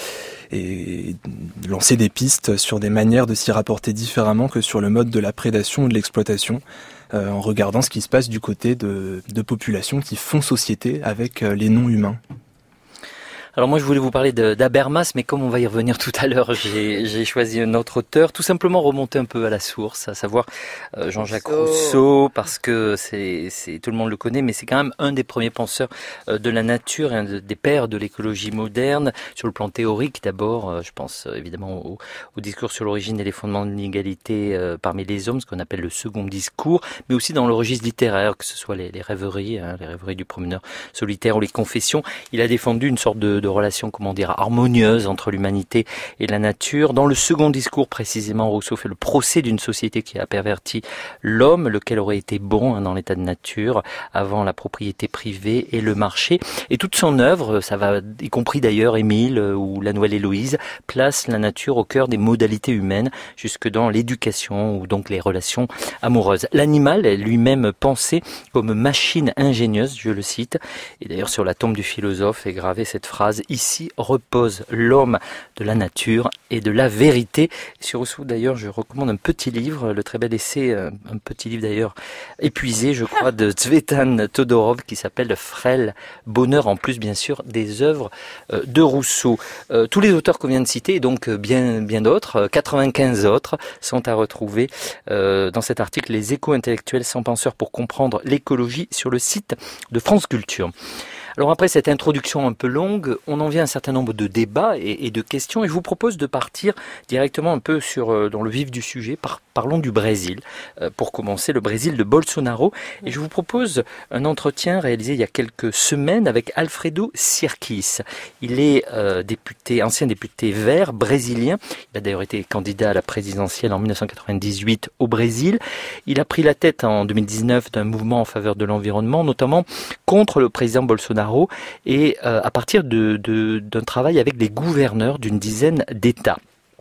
et lancer des pistes sur des manières de s'y rapporter différemment que sur le mode de la prédation ou de l'exploitation, euh, en regardant ce qui se passe du côté de, de populations qui font société avec euh, les non-humains. Alors moi je voulais vous parler de, d'Habermas, mais comme on va y revenir tout à l'heure, j'ai, j'ai choisi un autre auteur, tout simplement remonter un peu à la source, à savoir euh, Jean-Jacques Rousseau, Rousseau parce que c'est, c'est tout le monde le connaît, mais c'est quand même un des premiers penseurs euh, de la nature, et un des pères de l'écologie moderne, sur le plan théorique d'abord, euh, je pense euh, évidemment au, au discours sur l'origine et les fondements de l'inégalité euh, parmi les hommes, ce qu'on appelle le second discours, mais aussi dans le registre littéraire, que ce soit les, les rêveries, hein, les rêveries du promeneur solitaire ou les confessions. Il a défendu une sorte de de relation, comment dire, harmonieuse entre l'humanité et la nature. Dans le second discours, précisément, Rousseau fait le procès d'une société qui a perverti l'homme, lequel aurait été bon hein, dans l'état de nature, avant la propriété privée et le marché. Et toute son œuvre, ça va, y compris d'ailleurs Émile ou La Noël Héloïse, place la nature au cœur des modalités humaines, jusque dans l'éducation ou donc les relations amoureuses. L'animal est lui-même pensé comme machine ingénieuse, je le cite, et d'ailleurs sur la tombe du philosophe est gravée cette phrase: ici repose l'homme de la nature et de la vérité. Et sur Rousseau d'ailleurs, je recommande un petit livre, le très bel essai, un petit livre d'ailleurs épuisé, je crois, de Tsvetan Todorov, qui s'appelle Le frêle bonheur, en plus bien sûr des œuvres de Rousseau. Tous les auteurs qu'on vient de citer, et donc bien bien d'autres, quatre-vingt-quinze autres, sont à retrouver dans cet article Les échos intellectuels sans penseurs pour comprendre l'écologie, sur le site de France Culture. Alors après cette introduction un peu longue, on en vient à un certain nombre de débats et, et de questions, et je vous propose de partir directement un peu sur dans le vif du sujet. Par, parlons du Brésil. Euh, pour commencer, le Brésil de Bolsonaro. Et je vous propose un entretien réalisé il y a quelques semaines avec Alfredo Sirkis. Il est euh, député, ancien député vert brésilien. Il a d'ailleurs été candidat à la présidentielle en dix-neuf cent quatre-vingt-dix-huit au Brésil. Il a pris la tête en deux mille dix-neuf d'un mouvement en faveur de l'environnement, notamment contre le président Bolsonaro, et euh, à partir de, de, d'un travail avec les gouverneurs d'une dizaine d'États.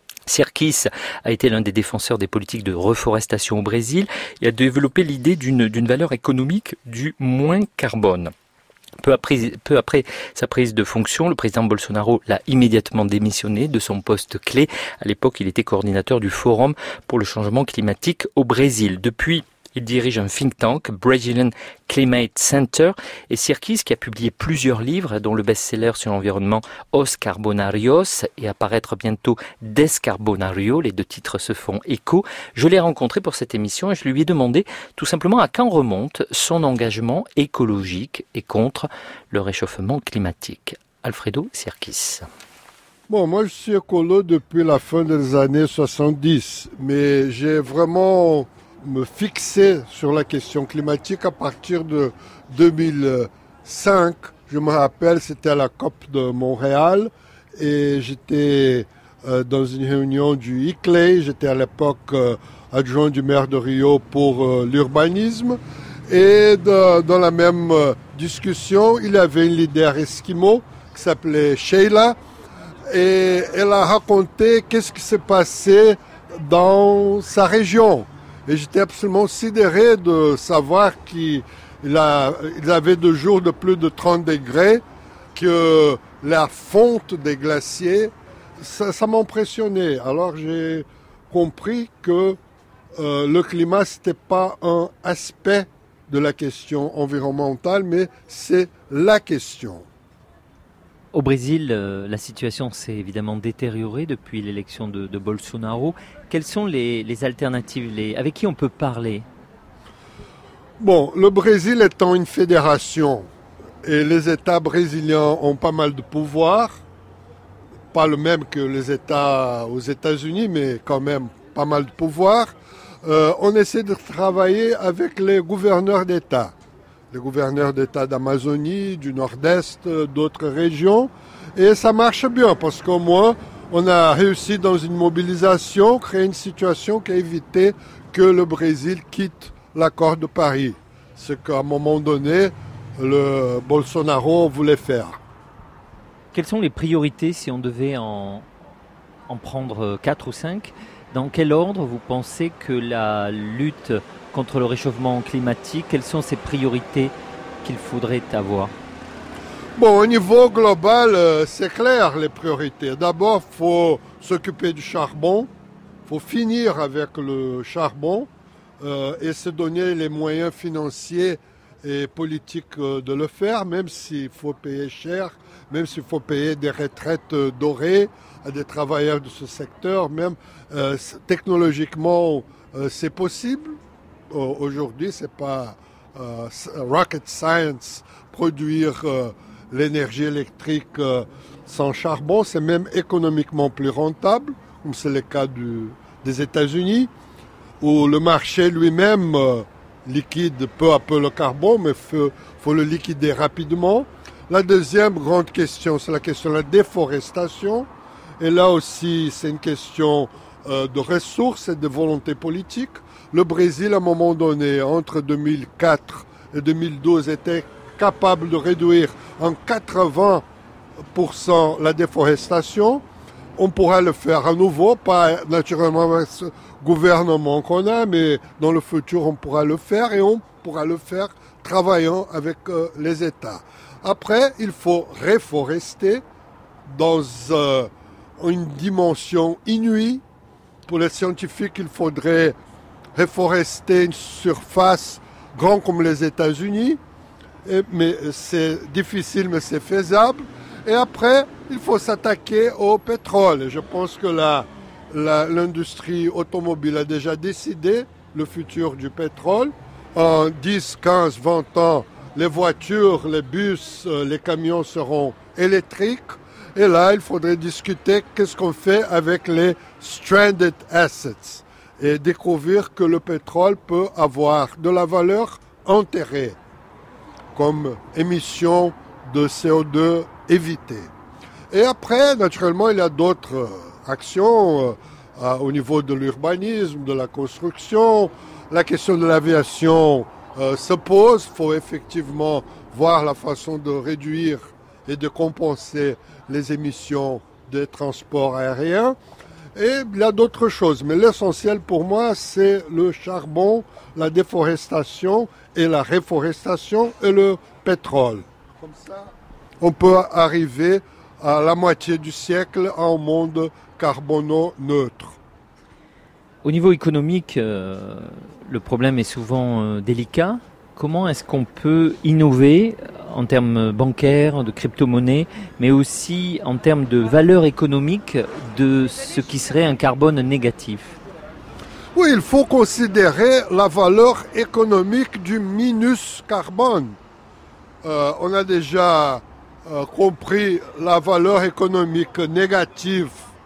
Sirkis a été l'un des défenseurs des politiques de reforestation au Brésil et a développé l'idée d'une, d'une valeur économique du moins carbone. Peu après, peu après sa prise de fonction, le président Bolsonaro l'a immédiatement démissionné de son poste clé. À l'époque, il était coordinateur du Forum pour le changement climatique au Brésil. Depuis, il dirige un think tank, Brazilian Climate Center, et Sirkis, qui a publié plusieurs livres, dont le best-seller sur l'environnement Os Carbonarios, et apparaître bientôt Descarbonario, les deux titres se font écho. Je l'ai rencontré pour cette émission et je lui ai demandé tout simplement à quand remonte son engagement écologique et contre le réchauffement climatique. Alfredo Sirkis. Bon, moi je suis écolo depuis la fin des années soixante-dix, mais j'ai vraiment me fixer sur la question climatique à partir de deux mille cinq. Je me rappelle, c'était à la COP de Montréal et j'étais euh, dans une réunion du I C L E I. J'étais à l'époque euh, adjoint du maire de Rio pour euh, l'urbanisme. Et de, dans la même euh, discussion, il y avait une leader esquimau qui s'appelait Sheila. Et elle a raconté qu'est-ce qui s'est passé dans sa région. Et j'étais absolument sidéré de savoir qu'il a, il avait deux jours de plus de trente degrés, que la fonte des glaciers, ça, ça m'impressionnait. Alors j'ai compris que euh, le climat, c'était pas un aspect de la question environnementale, mais c'est la question. Au Brésil, euh, la situation s'est évidemment détériorée depuis l'élection de, de Bolsonaro. Quelles sont les, les alternatives, les, avec qui on peut parler? Bon, le Brésil étant une fédération et les États brésiliens ont pas mal de pouvoir, pas le même que les États aux États-Unis, mais quand même pas mal de pouvoir, euh, on essaie de travailler avec les gouverneurs d'État. Les gouverneurs d'État d'Amazonie, du Nord-Est, d'autres régions. Et ça marche bien parce qu'au moins, on a réussi dans une mobilisation, créer une situation qui a évité que le Brésil quitte l'accord de Paris. Ce qu'à un moment donné, le Bolsonaro voulait faire. Quelles sont les priorités si on devait en, en prendre quatre ou cinq? Dans quel ordre vous pensez que la lutte contre le réchauffement climatique, quelles sont ces priorités qu'il faudrait avoir? Bon, au niveau global, c'est clair les priorités. D'abord, il faut s'occuper du charbon, il faut finir avec le charbon euh, et se donner les moyens financiers et politiques de le faire, même s'il faut payer cher, même s'il faut payer des retraites dorées à des travailleurs de ce secteur, même euh, technologiquement, euh, c'est possible. Aujourd'hui, c'est pas euh, rocket science produire euh, l'énergie électrique euh, sans charbon, c'est même économiquement plus rentable, comme c'est le cas du, des États-Unis, où le marché lui-même euh, liquide peu à peu le carbone, mais il faut, faut le liquider rapidement. La deuxième grande question, c'est la question de la déforestation. Et là aussi, c'est une question euh, de ressources et de volonté politique. Le Brésil, à un moment donné, entre deux mille quatre et deux mille douze, était capable de réduire en quatre-vingts pour cent la déforestation. On pourra le faire à nouveau, pas naturellement avec ce gouvernement qu'on a, mais dans le futur, on pourra le faire et on pourra le faire travaillant avec euh, les États. Après, il faut réforester dans euh, une dimension inouïe. Pour les scientifiques, il faudrait réforester une surface grande comme les États-Unis, et, mais c'est difficile, mais c'est faisable. Et après, il faut s'attaquer au pétrole. Je pense que la, la, l'industrie automobile a déjà décidé le futur du pétrole. En dix, quinze, vingt ans, les voitures, les bus, les camions seront électriques. Et là, il faudrait discuter qu'est-ce qu'on fait avec les stranded assets et découvrir que le pétrole peut avoir de la valeur enterrée comme émission de C O deux évitée. Et après, naturellement, il y a d'autres actions euh, au niveau de l'urbanisme, de la construction. La question de l'aviation euh, se pose. Il faut effectivement voir la façon de réduire et de compenser les émissions des transports aériens. Et il y a d'autres choses. Mais l'essentiel pour moi, c'est le charbon, la déforestation et la réforestation et le pétrole. Comme ça, on peut arriver à la moitié du siècle à un monde carbono-neutre. Au niveau économique, euh, le problème est souvent euh, délicat. Comment est-ce qu'on peut innover en termes bancaires, de crypto-monnaies, mais aussi en termes de valeur économique de ce qui serait un carbone négatif ? Oui, il faut considérer la valeur économique du minus carbone. Euh, on a déjà euh, compris la valeur économique négative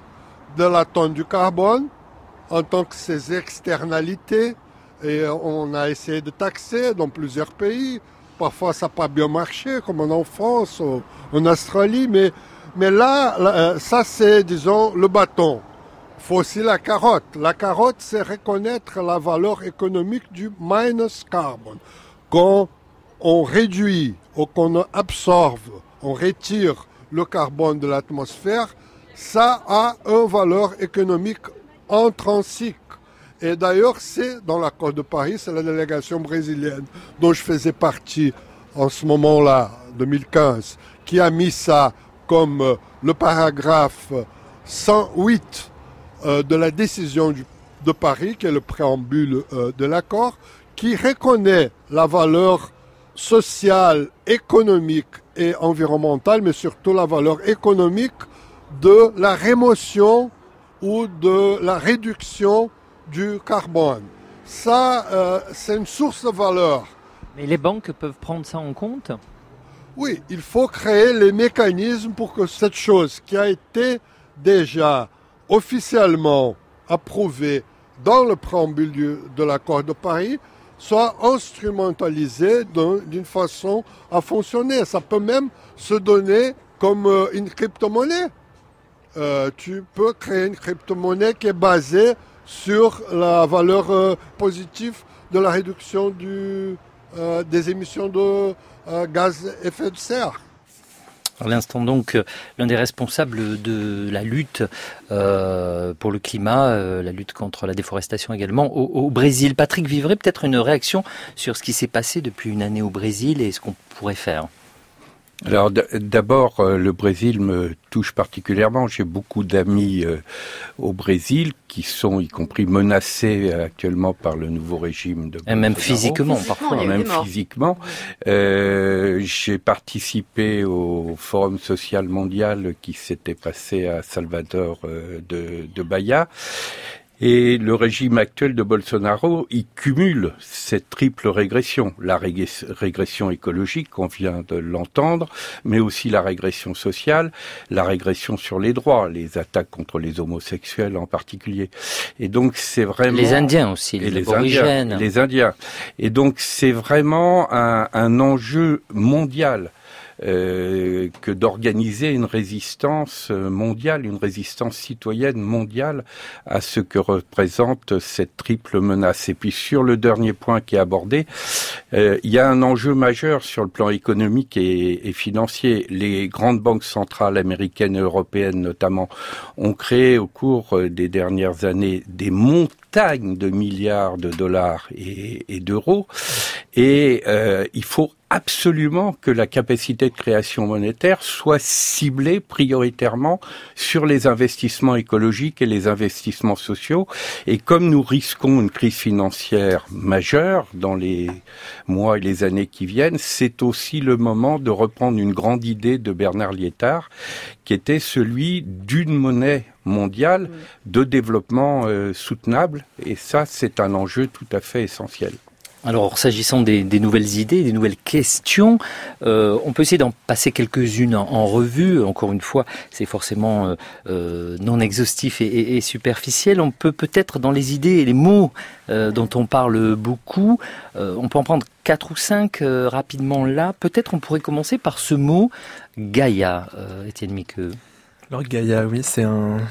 de la tonne du carbone en tant que ses externalités. Et on a essayé de taxer dans plusieurs pays. Parfois, ça n'a pas bien marché, comme en France, ou en Australie. Mais, mais là, là, ça, c'est, disons, le bâton. Il faut aussi la carotte. La carotte, c'est reconnaître la valeur économique du minus carbone. Quand on réduit ou qu'on absorbe, on retire le carbone de l'atmosphère, ça a une valeur économique intrinsèque. Et d'ailleurs, c'est dans l'accord de Paris, c'est la délégation brésilienne dont je faisais partie en ce moment-là, deux mille quinze, qui a mis ça comme euh, le paragraphe cent huit euh, de la décision du, de Paris, qui est le préambule euh, de l'accord, qui reconnaît la valeur sociale, économique et environnementale, mais surtout la valeur économique de la rémotion ou de la réduction du carbone. Ça, euh, c'est une source de valeur. Mais les banques peuvent prendre ça en compte ? Oui, il faut créer les mécanismes pour que cette chose qui a été déjà officiellement approuvée dans le préambule du, de l'accord de Paris soit instrumentalisée d'un- d'une façon à fonctionner. Ça peut même se donner comme euh, une crypto-monnaie. Euh, tu peux créer une crypto-monnaie qui est basée sur la valeur euh, positive de la réduction du, euh, des émissions de euh, gaz à effet de serre. À l'instant donc, euh, l'un des responsables de la lutte euh, pour le climat, euh, la lutte contre la déforestation également, au, au Brésil. Patrick Vivray, peut-être une réaction sur ce qui s'est passé depuis une année au Brésil et ce qu'on pourrait faire ? Alors d- d'abord, euh, le Brésil me touche particulièrement. J'ai beaucoup d'amis euh, au Brésil qui sont, y compris, menacés euh, actuellement par le nouveau régime de Et même Bolsonaro. physiquement, parfois. il y a eu Même des morts. physiquement. Euh, j'ai participé au Forum social mondial qui s'était passé à Salvador euh, de, de Bahia. Et le régime actuel de Bolsonaro, il cumule cette triple régression. La rég- régression écologique, on vient de l'entendre, mais aussi la régression sociale, la régression sur les droits, les attaques contre les homosexuels en particulier. Et donc c'est vraiment... Les Indiens aussi, Et les, les aborigènes. Indiens, les Indiens. Et donc c'est vraiment un, un enjeu mondial euh, que d'organiser une résistance mondiale, une résistance citoyenne mondiale à ce que représente cette triple menace. Et puis sur le dernier point qui est abordé, euh, il y a un enjeu majeur sur le plan économique et, et financier. Les grandes banques centrales américaines et européennes notamment ont créé au cours des dernières années des montagnes de milliards de dollars et, et d'euros. Et euh, il faut absolument que la capacité de création monétaire soit ciblée prioritairement sur les investissements écologiques et les investissements sociaux. Et comme nous risquons une crise financière majeure dans les mois et les années qui viennent, c'est aussi le moment de reprendre une grande idée de Bernard Liétard, qui était celui d'une monnaie mondiale de développement euh, soutenable. Et ça, c'est un enjeu tout à fait essentiel. Alors, s'agissant des, des nouvelles idées, des nouvelles questions, euh, on peut essayer d'en passer quelques-unes en, en revue. Encore une fois, c'est forcément euh, euh, non exhaustif et, et, et superficiel. On peut peut-être, dans les idées et les mots euh, dont on parle beaucoup, euh, on peut en prendre quatre ou cinq euh, rapidement là. Peut-être on pourrait commencer par ce mot Gaïa, euh, Étienne Miqueux. Alors Gaïa, oui, c'est un...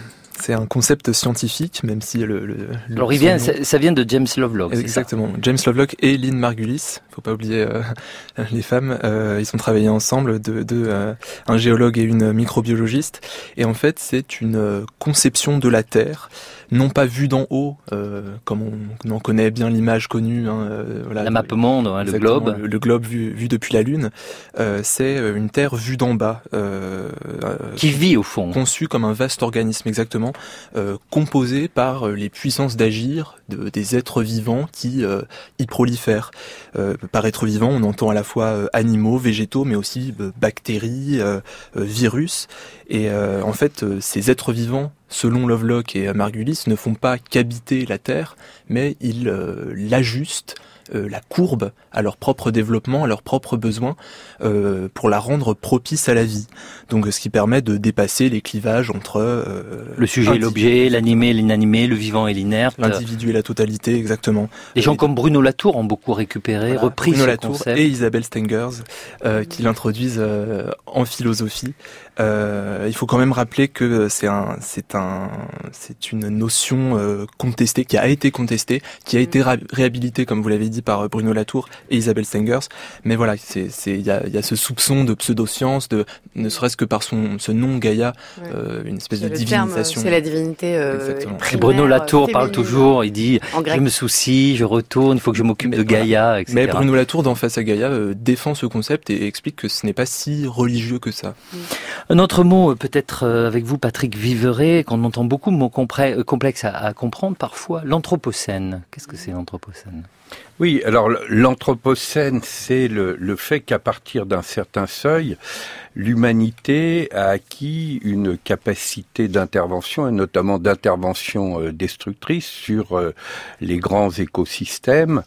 c'est un concept scientifique, même si le... le, le Alors il vient, ça, ça vient de James Lovelock. Exactement. James Lovelock et Lynn Margulis. Faut pas oublier euh, les femmes. Euh, ils ont travaillé ensemble, de, de euh, un géologue et une microbiologiste. Et en fait, c'est une euh, conception de la Terre, non pas vue d'en haut, euh, comme on, on en connaît bien l'image connue. Hein, euh, voilà, la map monde, hein, le globe. Le, le globe vu, vu depuis la Lune. Euh, c'est une Terre vue d'en bas. Euh, Qui vit au fond. Conçue comme un vaste organisme, exactement, euh, composé par les puissances d'agir de, des êtres vivants qui euh, y prolifèrent. Euh, par êtres vivants, on entend à la fois euh, animaux, végétaux, mais aussi euh, bactéries, euh, euh, virus. Et euh, en fait, euh, ces êtres vivants, selon Lovelock et Margulis, ne font pas qu'habiter la Terre, mais ils euh, l'ajustent, euh, la courbe à leur propre développement, à leurs propres besoins, euh, pour la rendre propice à la vie. Donc, ce qui permet de dépasser les clivages entre euh, le sujet et l'objet, l'animé et l'inanimé, le vivant et l'inerte, l'individu et la totalité, exactement. Des gens et, comme Bruno Latour ont beaucoup récupéré, voilà, repris Bruno ce Latour concept. Et Isabelle Stengers, euh, qui l'introduisent euh, en philosophie. Euh, il faut quand même rappeler que c'est un, c'est un, c'est une notion euh, contestée, qui a été contestée, qui a été ra- réhabilitée, comme vous l'avez dit, par Bruno Latour et Isabelle Stengers. Mais voilà, c'est, c'est, il y a, il y a ce soupçon de pseudoscience, de, ne serait-ce que par son, ce nom Gaïa, ouais. euh, une espèce c'est de divinisation. Terme, c'est la divinité. Euh, et Bruno Latour parle toujours, il dit, je me soucie, je retourne, il faut que je m'occupe mais, de Gaïa, et cetera. Mais Bruno Latour, dans Face à Gaïa, euh, défend ce concept et explique que ce n'est pas si religieux que ça. Mm. Un autre mot, peut-être avec vous, Patrick Viveret, qu'on entend beaucoup, mot compré- complexe à, à comprendre parfois, l'anthropocène. Qu'est-ce que c'est l'anthropocène ? Oui, alors l'anthropocène, c'est le, le fait qu'à partir d'un certain seuil, l'humanité a acquis une capacité d'intervention, et notamment d'intervention euh, destructrice sur euh, les grands écosystèmes,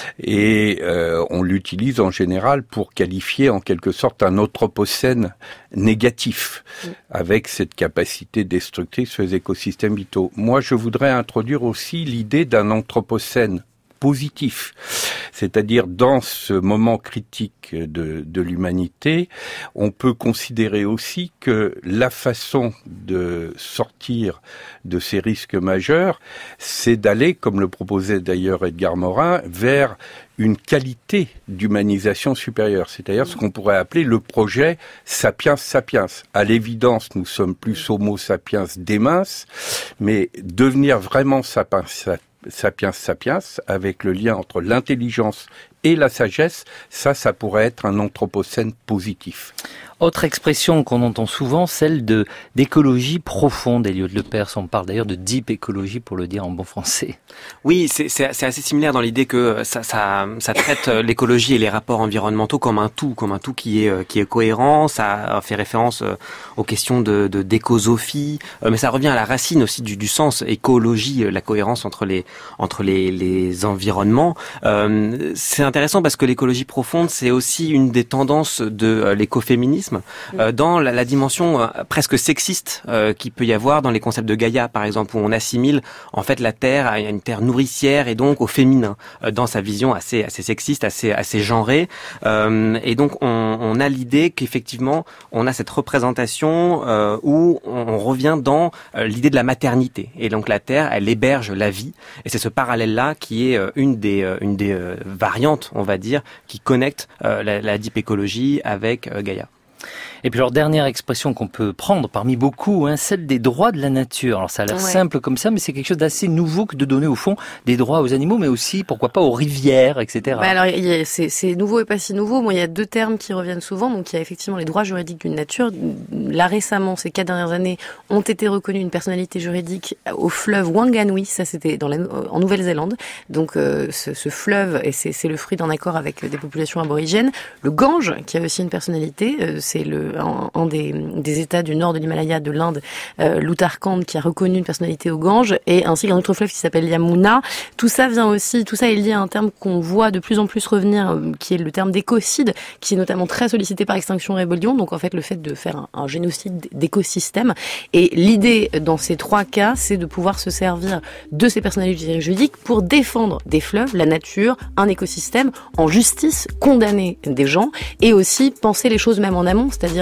et euh, on l'utilise en général pour qualifier en quelque sorte un anthropocène négatif, mmh. avec cette capacité destructrice sur les écosystèmes vitaux. Moi, je voudrais introduire aussi l'idée d'un anthropocène positif, c'est-à-dire dans ce moment critique de, de l'humanité, on peut considérer aussi que la façon de sortir de ces risques majeurs, c'est d'aller, comme le proposait d'ailleurs Edgar Morin, vers une qualité d'humanisation supérieure, c'est-à-dire ce qu'on pourrait appeler le projet Sapiens Sapiens. À l'évidence, nous sommes plus Homo sapiens des minces, mais devenir vraiment Sapiens Sapiens, Sapiens Sapiens, avec le lien entre l'intelligence et la sagesse, ça, ça pourrait être un anthropocène positif. Autre expression qu'on entend souvent, celle de d'écologie profonde. Eliott Lepers, on parle d'ailleurs de deep écologie pour le dire en bon français. Oui, c'est, c'est, c'est assez similaire dans l'idée que ça, ça, ça traite l'écologie et les rapports environnementaux comme un tout, comme un tout qui est qui est cohérent. Ça fait référence aux questions de, de d'écosophie, mais ça revient à la racine aussi du, du sens écologie, la cohérence entre les entre les, les environnements. Euh, c'est intéressant parce que l'écologie profonde, c'est aussi une des tendances de l'écoféminisme. Euh, dans la, la dimension euh, presque sexiste euh, qu'il peut y avoir dans les concepts de Gaïa, par exemple, où on assimile en fait la Terre à une Terre nourricière et donc au féminin, euh, dans sa vision assez assez sexiste, assez assez genrée. Euh, et donc on, on a l'idée qu'effectivement on a cette représentation euh, où on, on revient dans euh, l'idée de la maternité. Et donc la Terre, elle héberge la vie. Et c'est ce parallèle-là qui est euh, une des euh, une des euh, variantes, on va dire, qui connecte euh, la, la deep écologie avec euh, Gaïa. Et puis leur dernière expression qu'on peut prendre parmi beaucoup, hein, celle des droits de la nature. Alors ça a l'air ouais. simple comme ça, mais c'est quelque chose d'assez nouveau que de donner au fond des droits aux animaux, mais aussi, pourquoi pas, aux rivières, et cetera. Bah alors il y a, c'est, c'est nouveau et pas si nouveau. Bon, il y a deux termes qui reviennent souvent. Donc il y a effectivement les droits juridiques d'une nature. Là récemment, ces quatre dernières années, ont été reconnus une personnalité juridique au fleuve Wanganui. Ça c'était dans la, en Nouvelle-Zélande. Donc euh, ce, ce fleuve, et c'est, c'est le fruit d'un accord avec des populations aborigènes. Le Gange, qui a aussi une personnalité, euh, c'est le En, en des, des États du nord de l'Himalaya, de l'Inde, euh, l'Uttarakhand qui a reconnu une personnalité au Gange, et ainsi qu'un autre fleuve qui s'appelle Yamuna. Tout ça vient aussi, tout ça est lié à un terme qu'on voit de plus en plus revenir, euh, qui est le terme d'écocide, qui est notamment très sollicité par Extinction Rebellion. Donc en fait, le fait de faire un, un génocide d'écosystème. Et l'idée dans ces trois cas, c'est de pouvoir se servir de ces personnalités juridiques pour défendre des fleuves, la nature, un écosystème, en justice, condamner des gens, et aussi penser les choses même en amont, c'est-à-dire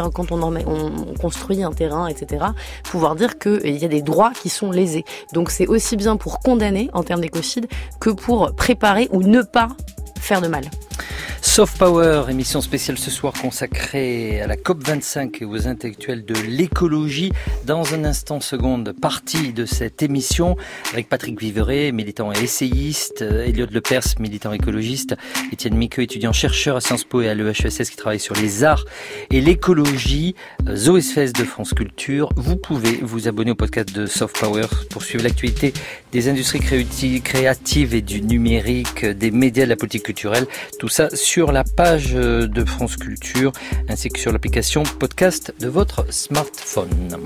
c'est-à-dire quand on, en met, on, on construit un terrain, et cetera, pouvoir dire qu'il y a des droits qui sont lésés. Donc c'est aussi bien pour condamner en termes d'écocide que pour préparer ou ne pas faire de mal. Soft Power, émission spéciale ce soir consacrée à la C O P vingt-cinq et aux intellectuels de l'écologie. Dans un instant, seconde partie de cette émission avec Patrick Viveret, militant et essayiste, Elliot Lepers, militant écologiste, Étienne Miqueux, étudiant-chercheur à Sciences Po et à l'E H E S S qui travaille sur les arts et l'écologie, Zoé Sfez de France Culture. Vous pouvez vous abonner au podcast de Soft Power pour suivre l'actualité des industries créatives et du numérique, des médias, de la politique culturelle. Tout ça sur la page de France Culture ainsi que sur l'application podcast de votre smartphone.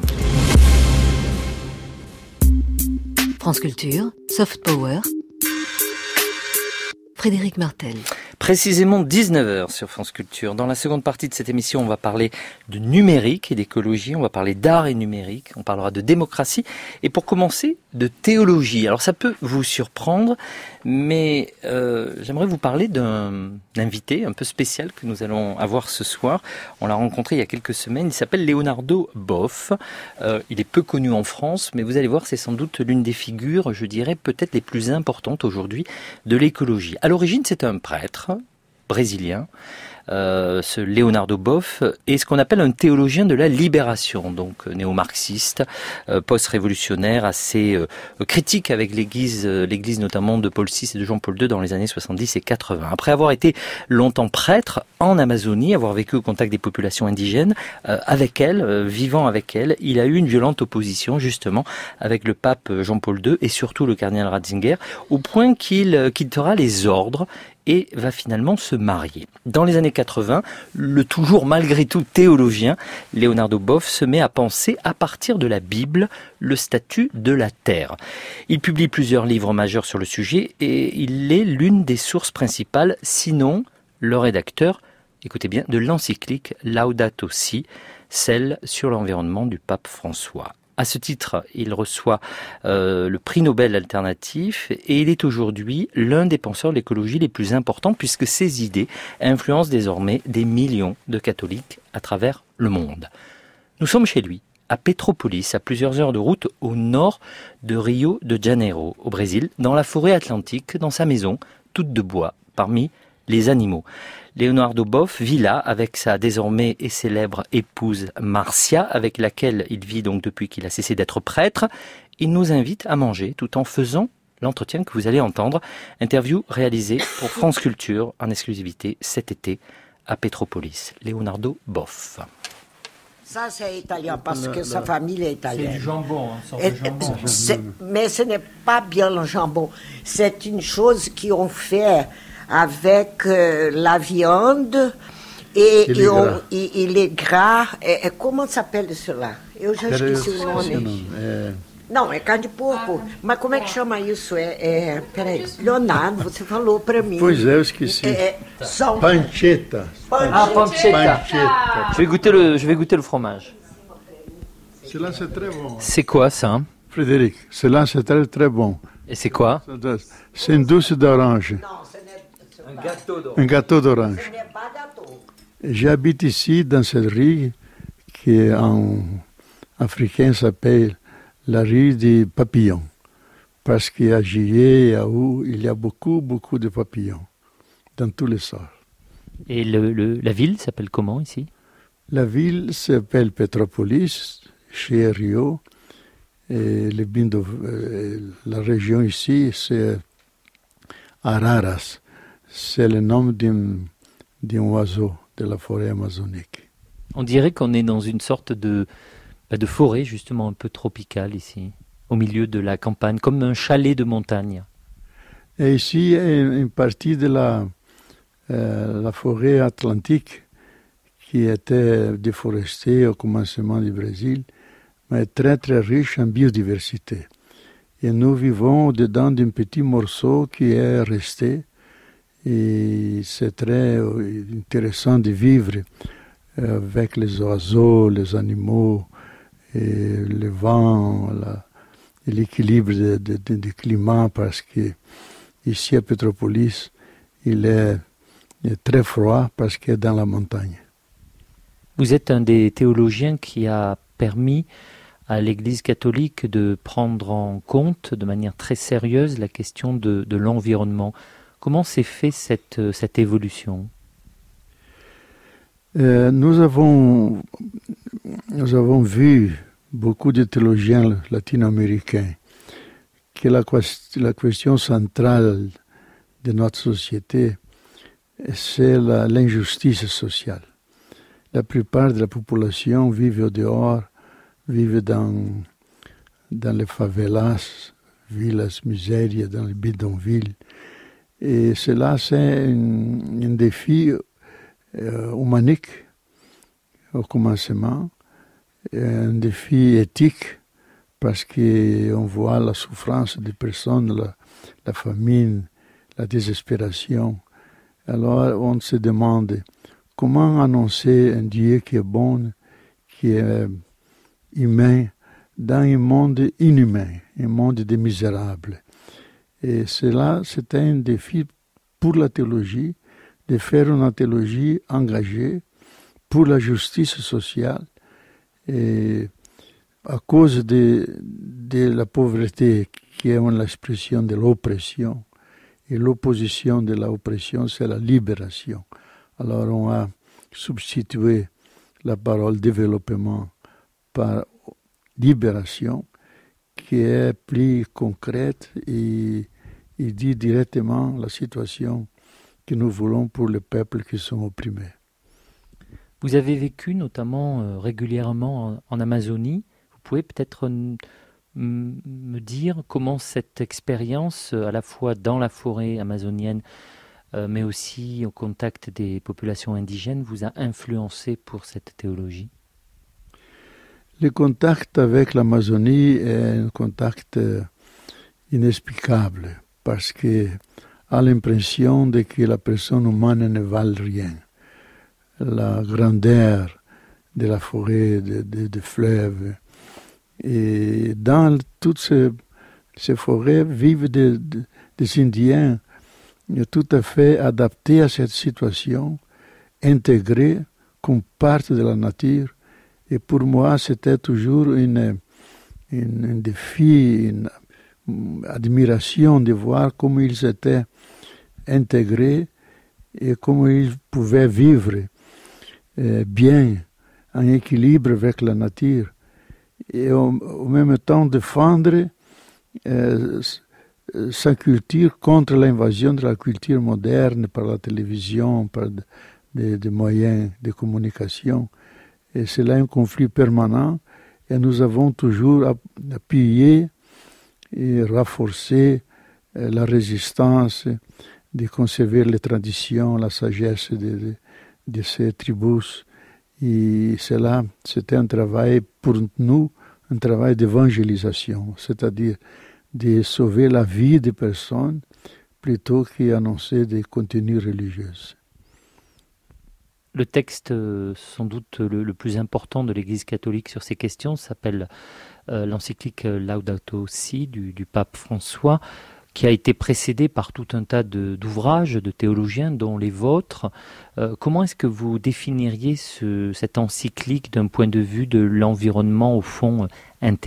France Culture, Soft Power, Frédéric Martel. Précisément dix-neuf heures sur France Culture. Dans la seconde partie de cette émission, on va parler de numérique et d'écologie, on va parler d'art et numérique, on parlera de démocratie et pour commencer, de théologie. Alors ça peut vous surprendre, mais euh, j'aimerais vous parler d'un invité un peu spécial que nous allons avoir ce soir. On l'a rencontré il y a quelques semaines, il s'appelle Leonardo Boff. Euh, il est peu connu en France, mais vous allez voir, c'est sans doute l'une des figures, je dirais, peut-être les plus importantes aujourd'hui de l'écologie. À l'origine, c'est un prêtre brésilien. Euh, ce Leonardo Boff est ce qu'on appelle un théologien de la libération, donc néo-marxiste, euh, post-révolutionnaire, assez euh, critique avec l'Église, euh, l'Église notamment de Paul six et de Jean-Paul deux dans les années soixante-dix et quatre-vingts. Après avoir été longtemps prêtre en Amazonie, avoir vécu au contact des populations indigènes, euh, avec elles, euh, vivant avec elles, il a eu une violente opposition justement avec le pape Jean-Paul deux et surtout le cardinal Ratzinger, au point qu'il euh, quittera les ordres et va finalement se marier. Dans les années quatre-vingts, le toujours malgré tout théologien Leonardo Boff se met à penser à partir de la Bible le statut de la Terre. Il publie plusieurs livres majeurs sur le sujet et il est l'une des sources principales, sinon le rédacteur, écoutez bien, de l'encyclique Laudato Si, celle sur l'environnement du pape François. À ce titre, il reçoit euh, le prix Nobel alternatif et il est aujourd'hui l'un des penseurs de l'écologie les plus importants puisque ses idées influencent désormais des millions de catholiques à travers le monde. Nous sommes chez lui, à Petrópolis, à plusieurs heures de route au nord de Rio de Janeiro, au Brésil, dans la forêt atlantique, dans sa maison, toute de bois, parmi les animaux. Leonardo Boff vit là avec sa désormais et célèbre épouse Marcia, avec laquelle il vit donc depuis qu'il a cessé d'être prêtre. Il nous invite à manger tout en faisant l'entretien que vous allez entendre. Interview réalisée pour France Culture en exclusivité cet été à Petrópolis. Leonardo Boff. Ça, c'est italien parce que sa famille est italienne. C'est du jambon, hein, sorte Et, de jambon. c'est, mais ce n'est pas bien le jambon. C'est une chose qu'on fait avec euh, la viande et, Il et, est on, gras. et, et les gras. Et, et comment s'appelle cela? Eu já Peraí, esqueci o nome. esse nome. É, Não, é carne de porco. Mas como é que chama isso? É, é, peraí, Leonardo, você falou para mim. Pois é, eu esqueci. É, é, são... Pancetta. Ah, pancetta. Pancetta. Je vais goûter le, je vais goûter le fromage. Celui-là, c'est très bon. C'est quoi ça? Frédéric, celui-là, c'est très, très bon. Et c'est quoi? C'est une douce d'orange. Não, ce n'est, Un gâteau d'orange. Un gâteau d'orange. ce n'est pas gâteau. J'habite ici, dans cette rue, qui en africain s'appelle la rue des papillons. Parce qu'à juillet et à août, il y a beaucoup, beaucoup de papillons, dans tous les sorts. Et le, le, la ville s'appelle comment ici? La ville s'appelle Petrópolis, chez Rio. Et le bindo, euh, la région ici, c'est Araras. C'est le nom d'un, d'un oiseau de la forêt amazonique. On dirait qu'on est dans une sorte de, bah, de forêt justement un peu tropicale ici, au milieu de la campagne, comme un chalet de montagne. Et ici, une, une partie de la, euh, la forêt atlantique qui était déforestée au commencement du Brésil, mais très très riche en biodiversité. Et nous vivons dedans d'un petit morceau qui est resté. Et c'est très intéressant de vivre avec les oiseaux, les animaux, et le vent, la, et l'équilibre du de, de, de climat, parce que ici à Petrópolis, il est, il est très froid parce qu'il est dans la montagne. Vous êtes un des théologiens qui a permis à l'Église catholique de prendre en compte de manière très sérieuse la question de, de l'environnement. Comment s'est fait cette, cette évolution ? euh, nous, avons, nous avons vu beaucoup de théologiens latino-américains que la, la question centrale de notre société, c'est la, l'injustice sociale. La plupart de la population vit au dehors, vivent dans, dans les favelas, villas misérias, dans les bidonvilles. Et cela, c'est un, un défi euh, humanique au commencement, un défi éthique, parce qu'on voit la souffrance des personnes, la, la famine, la désespération. Alors on se demande comment annoncer un Dieu qui est bon, qui est humain, dans un monde inhumain, un monde de misérables. Et cela, c'était un défi pour la théologie, de faire une théologie engagée pour la justice sociale. Et à cause de, de la pauvreté, qui est l'expression de l'oppression, et l'opposition de l'oppression, c'est la libération. Alors on a substitué la parole développement par libération, qui est plus concrète et, et dit directement la situation que nous voulons pour les peuples qui sont opprimés. Vous avez vécu notamment euh, régulièrement en, en Amazonie. Vous pouvez peut-être n- m- me dire comment cette expérience, à la fois dans la forêt amazonienne, euh, mais aussi au contact des populations indigènes, vous a influencé pour cette théologie ? Le contact avec l'Amazonie est un contact inexplicable parce qu'on a l'impression de que la personne humaine ne valent rien. La grandeur de la forêt, des de, de fleuves. Et dans toutes ces, ces forêts vivent des, des, des Indiens tout à fait adaptés à cette situation, intégrés comme part de la nature. Et pour moi, c'était toujours une, une, un défi, une, une admiration de voir comment ils étaient intégrés et comment ils pouvaient vivre euh, bien, en équilibre avec la nature. Et en, en même temps défendre euh, sa culture contre l'invasion de la culture moderne par la télévision, par des de moyens de communication. Et c'est là un conflit permanent et nous avons toujours appuyé et renforcé la résistance de conserver les traditions, la sagesse de, de, de ces tribus. Et cela, c'était un travail pour nous, un travail d'évangélisation, c'est-à-dire de sauver la vie des personnes plutôt qu'annoncer des contenus religieux. Le texte, sans doute le, le plus important de l'Église catholique sur ces questions, s'appelle euh, l'encyclique Laudato Si du, du pape François, qui a été précédé par tout un tas de, d'ouvrages de théologiens, dont les vôtres. Euh, comment est-ce que vous définiriez ce, cette encyclique d'un point de vue de l'environnement, au fond, intégral ?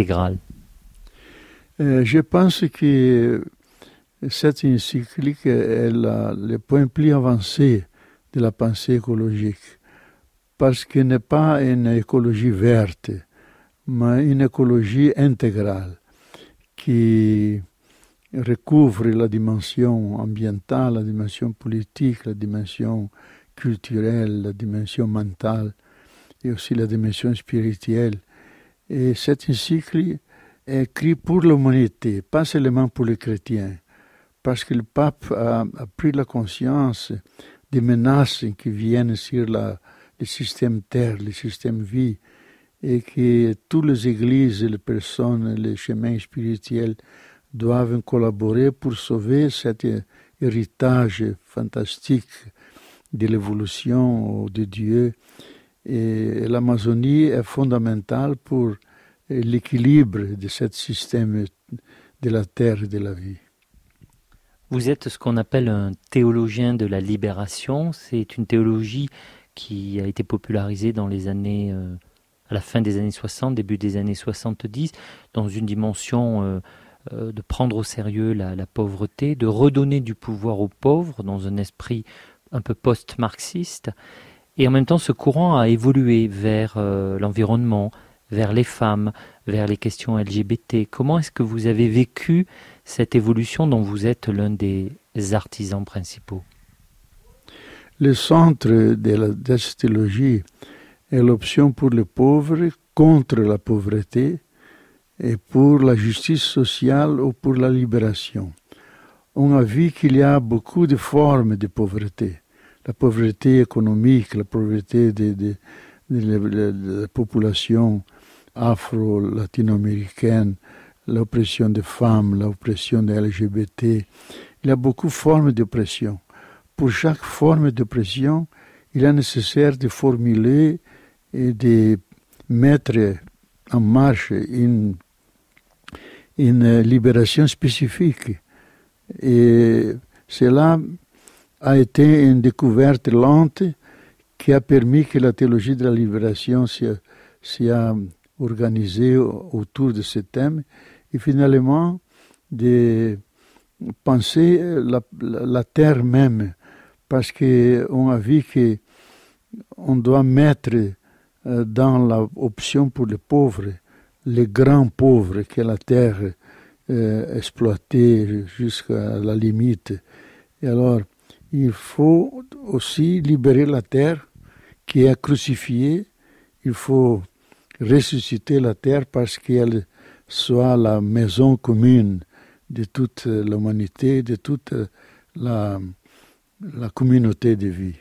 euh, Je pense que cette encyclique est la, le point plus avancé de la pensée écologique, parce qu'elle n'est pas une écologie verte, mais une écologie intégrale qui recouvre la dimension ambientale, la dimension politique, la dimension culturelle, la dimension mentale et aussi la dimension spirituelle. Et cette encyclique est écrite pour l'humanité, pas seulement pour les chrétiens, parce que le pape a, a pris la conscience des menaces qui viennent sur la, le système terre, le système vie, et que toutes les églises, les personnes, les chemins spirituels doivent collaborer pour sauver cet héritage fantastique de l'évolution de Dieu. Et l'Amazonie est fondamentale pour l'équilibre de ce système de la terre et de la vie. Vous êtes ce qu'on appelle un théologien de la libération. C'est une théologie qui a été popularisé dans les années, euh, à la fin des années soixante, début des années soixante-dix, dans une dimension euh, euh, de prendre au sérieux la, la pauvreté, de redonner du pouvoir aux pauvres dans un esprit un peu post-marxiste. Et en même temps, ce courant a évolué vers euh, l'environnement, vers les femmes, vers les questions L G B T. Comment est-ce que vous avez vécu cette évolution dont vous êtes l'un des artisans principaux? Le centre de la destéologie est l'option pour les pauvres contre la pauvreté et pour la justice sociale ou pour la libération. On a vu qu'il y a beaucoup de formes de pauvreté. La pauvreté économique, la pauvreté de, de, de, de, de la population afro-latino-américaine, l'oppression des femmes, l'oppression des L G B T. Il y a beaucoup de formes d'oppression. Pour chaque forme d'oppression, il est nécessaire de formuler et de mettre en marche une, une libération spécifique. Et cela a été une découverte lente qui a permis que la théologie de la libération soit organisée autour de ce thème et finalement de penser la, la, la terre même, parce qu'on a vu qu'on doit mettre dans l'option pour les pauvres, les grands pauvres, que la terre euh, exploitée jusqu'à la limite. Et alors, il faut aussi libérer la terre qui est crucifiée. Il faut ressusciter la terre parce qu'elle soit la maison commune de toute l'humanité, de toute la, la communauté de vie.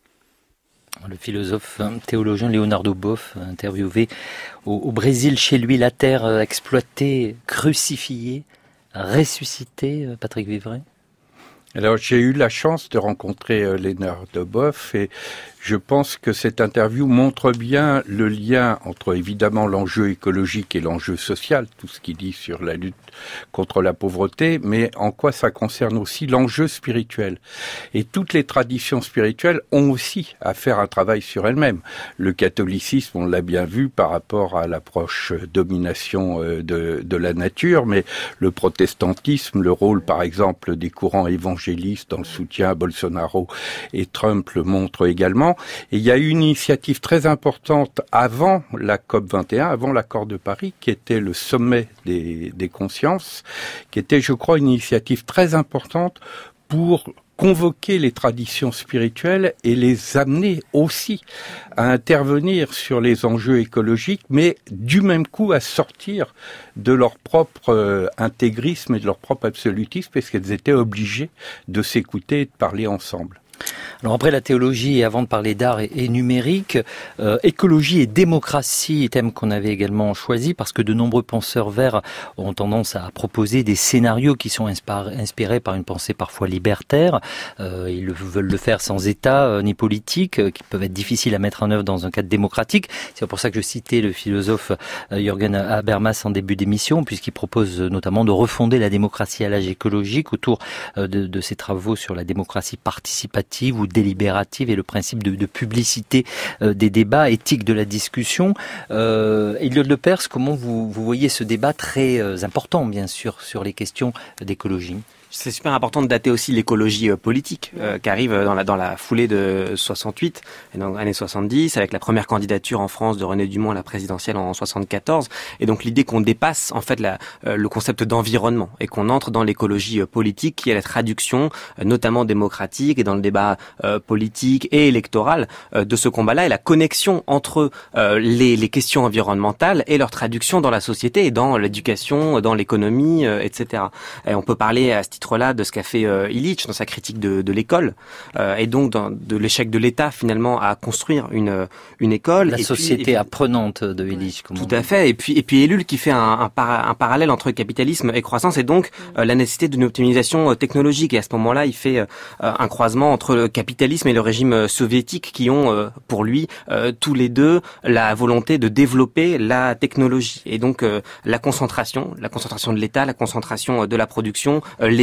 Le philosophe théologien Leonardo Boff, interviewé au, au Brésil, chez lui, la terre exploitée, crucifiée, ressuscitée, Patrick Vivray. Alors j'ai eu la chance de rencontrer euh, Leonardo Boff et je pense que cette interview montre bien le lien entre évidemment l'enjeu écologique et l'enjeu social, tout ce qu'il dit sur la lutte contre la pauvreté, mais en quoi ça concerne aussi l'enjeu spirituel. Et toutes les traditions spirituelles ont aussi à faire un travail sur elles-mêmes. Le catholicisme, on l'a bien vu par rapport à l'approche domination de, de la nature, mais le protestantisme, le rôle par exemple des courants évangélistes dans le soutien à Bolsonaro et Trump le montre également. Et il y a eu une initiative très importante avant la COP vingt et un, avant l'accord de Paris, qui était le sommet des, des consciences, qui était, je crois, une initiative très importante pour convoquer les traditions spirituelles et les amener aussi à intervenir sur les enjeux écologiques, mais du même coup à sortir de leur propre euh, intégrisme et de leur propre absolutisme, parce qu'elles étaient obligées de s'écouter et de parler ensemble. Alors après la théologie, et avant de parler d'art et, et numérique, euh, écologie et démocratie, thème qu'on avait également choisi parce que de nombreux penseurs verts ont tendance à proposer des scénarios qui sont inspirés par une pensée parfois libertaire. Euh, ils veulent le faire sans État euh, ni politique, euh, qui peuvent être difficiles à mettre en œuvre dans un cadre démocratique. C'est pour ça que je citais le philosophe euh, Jürgen Habermas en début d'émission, puisqu'il propose euh, notamment de refonder la démocratie à l'âge écologique autour euh, de, de ses travaux sur la démocratie participative ou délibérative et le principe de, de publicité euh, des débats, éthique de la discussion. Euh, Eliott Lepers, comment vous, vous voyez ce débat très euh, important, bien sûr, sur les questions d'écologie ? C'est super important de dater aussi l'écologie euh, politique euh, qui arrive dans la dans la foulée de soixante-huit et dans les années soixante-dix avec la première candidature en France de René Dumont à la présidentielle en soixante-quatorze, et donc l'idée qu'on dépasse en fait la, euh, le concept d'environnement et qu'on entre dans l'écologie euh, politique qui est la traduction euh, notamment démocratique et dans le débat euh, politique et électoral euh, de ce combat-là, et la connexion entre euh, les, les questions environnementales et leur traduction dans la société et dans l'éducation, dans l'économie, euh, et cetera. Et on peut parler à ce là de ce qu'a fait euh, Illich dans sa critique de, de l'école euh, et donc dans, de l'échec de l'État finalement à construire une une école. La et société puis, et puis, apprenante de Illich. Tout à fait. Et puis et puis Ellul qui fait un, un, para, un parallèle entre capitalisme et croissance et donc euh, la nécessité d'une optimisation euh, technologique. Et à ce moment-là, il fait euh, un croisement entre le capitalisme et le régime euh, soviétique qui ont euh, pour lui euh, tous les deux la volonté de développer la technologie et donc euh, la concentration, la concentration de l'État, la concentration euh, de la production, euh, les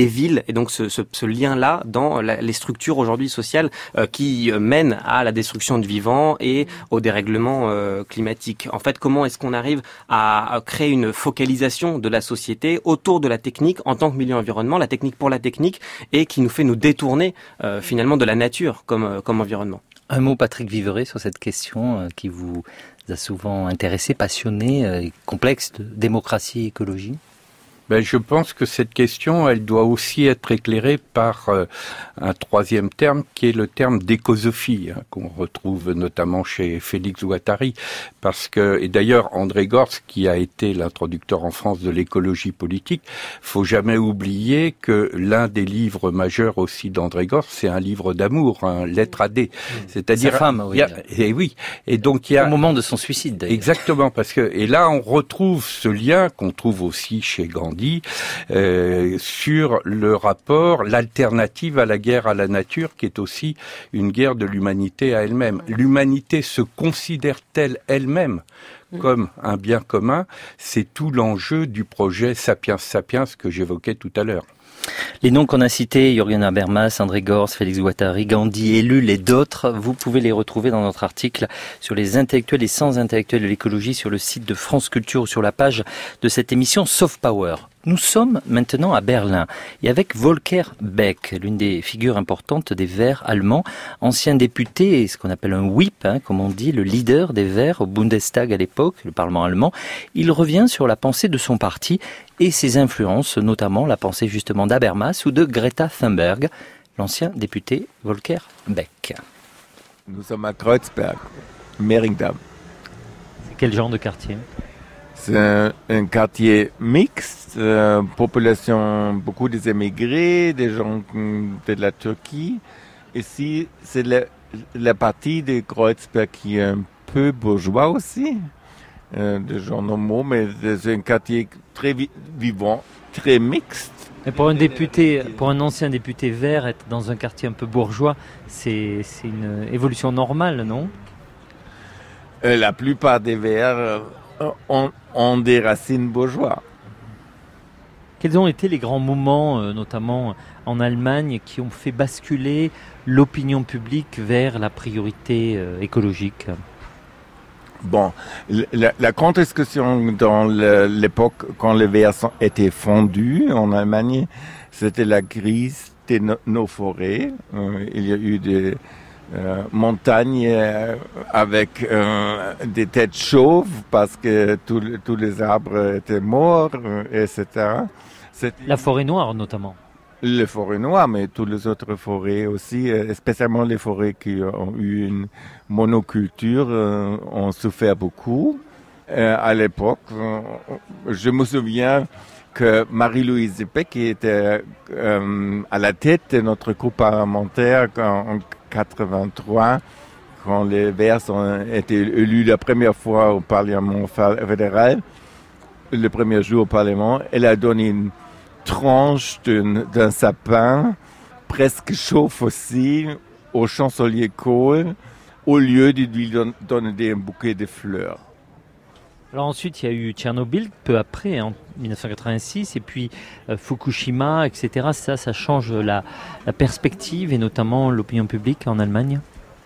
villes et donc ce, ce, ce lien-là dans la, les structures aujourd'hui sociales euh, qui euh, mènent à la destruction du vivant et au dérèglement euh, climatique. En fait, comment est-ce qu'on arrive à, à créer une focalisation de la société autour de la technique en tant que milieu environnement, la technique pour la technique, et qui nous fait nous détourner euh, finalement de la nature comme, euh, comme environnement. Un mot, Patrick Viveret, sur cette question euh, qui vous a souvent intéressé, passionné, euh, complexe de démocratie et écologie. Ben, je pense que cette question, elle doit aussi être éclairée par euh, un troisième terme qui est le terme d'écosophie, hein, qu'on retrouve notamment chez Félix Guattari, parce que, et d'ailleurs André Gorz, qui a été l'introducteur en France de l'écologie politique, faut jamais oublier que l'un des livres majeurs aussi d'André Gorz, c'est un livre d'amour, un Lettre à D, c'est-à-dire sa femme, oui. Il y a, et oui, et donc il y a au moment de son suicide. D'ailleurs. Exactement, parce que et là on retrouve ce lien qu'on trouve aussi chez Gandhi. Euh, sur le rapport, l'alternative à la guerre à la nature, qui est aussi une guerre de l'humanité à elle-même. L'humanité se considère-t-elle elle-même comme un bien commun? C'est tout l'enjeu du projet Sapiens Sapiens que j'évoquais tout à l'heure. Les noms qu'on a cités, Jürgen Habermas, André Gorz, Félix Guattari, Gandhi, Ellul et d'autres, vous pouvez les retrouver dans notre article sur les intellectuels et sans intellectuels de l'écologie sur le site de France Culture ou sur la page de cette émission Soft Power. Nous sommes maintenant à Berlin et avec Volker Beck, l'une des figures importantes des Verts allemands, ancien député et ce qu'on appelle un whip, hein, comme on dit, le leader des Verts au Bundestag à l'époque, le Parlement allemand. Il revient sur la pensée de son parti et ses influences, notamment la pensée justement d'Habermas ou de Greta Thunberg, l'ancien député Volker Beck. Nous sommes à Kreuzberg, Mehringdamm. C'est quel genre de quartier ? C'est un, un quartier mixte, euh, population, beaucoup des émigrés, des gens de la Turquie. Ici, c'est la, la partie de Kreuzberg qui est un peu bourgeois aussi, euh, des gens normaux, mais c'est un quartier très vi- vivant, très mixte. Et pour un député, pour un ancien député vert, être dans un quartier un peu bourgeois, c'est, c'est une évolution normale, non ? euh, La plupart des Verts euh, ont, ont des racines bourgeois. Quels ont été les grands moments, euh, notamment en Allemagne, qui ont fait basculer l'opinion publique vers la priorité euh, écologique ? Bon, la, la contestation dans le, l'époque quand les Verts étaient fondus en Allemagne, c'était la crise de no, nos forêts. Euh, il y a eu des euh, montagnes euh, avec euh, des têtes chauves parce que tous les arbres étaient morts, euh, et cetera. C'était la forêt noire notamment. Les forêts noires, mais toutes les autres forêts aussi, spécialement les forêts qui ont eu une monoculture, euh, ont souffert beaucoup. Euh, à l'époque, euh, je me souviens que Marie-Louise Beck, qui était euh, à la tête de notre groupe parlementaire en quatre-vingt-trois, quand les Verts ont été élus la première fois au Parlement fédéral, le premier jour au Parlement, elle a donné une tranche d'un, d'un sapin, presque chauffe aussi, au chancelier Kohl, au lieu de lui don, donner un bouquet de fleurs. Alors ensuite, il y a eu Tchernobyl, peu après, en dix-neuf cent quatre-vingt-six, et puis euh, Fukushima, et cetera. Ça, ça change la, la perspective, et notamment l'opinion publique en Allemagne.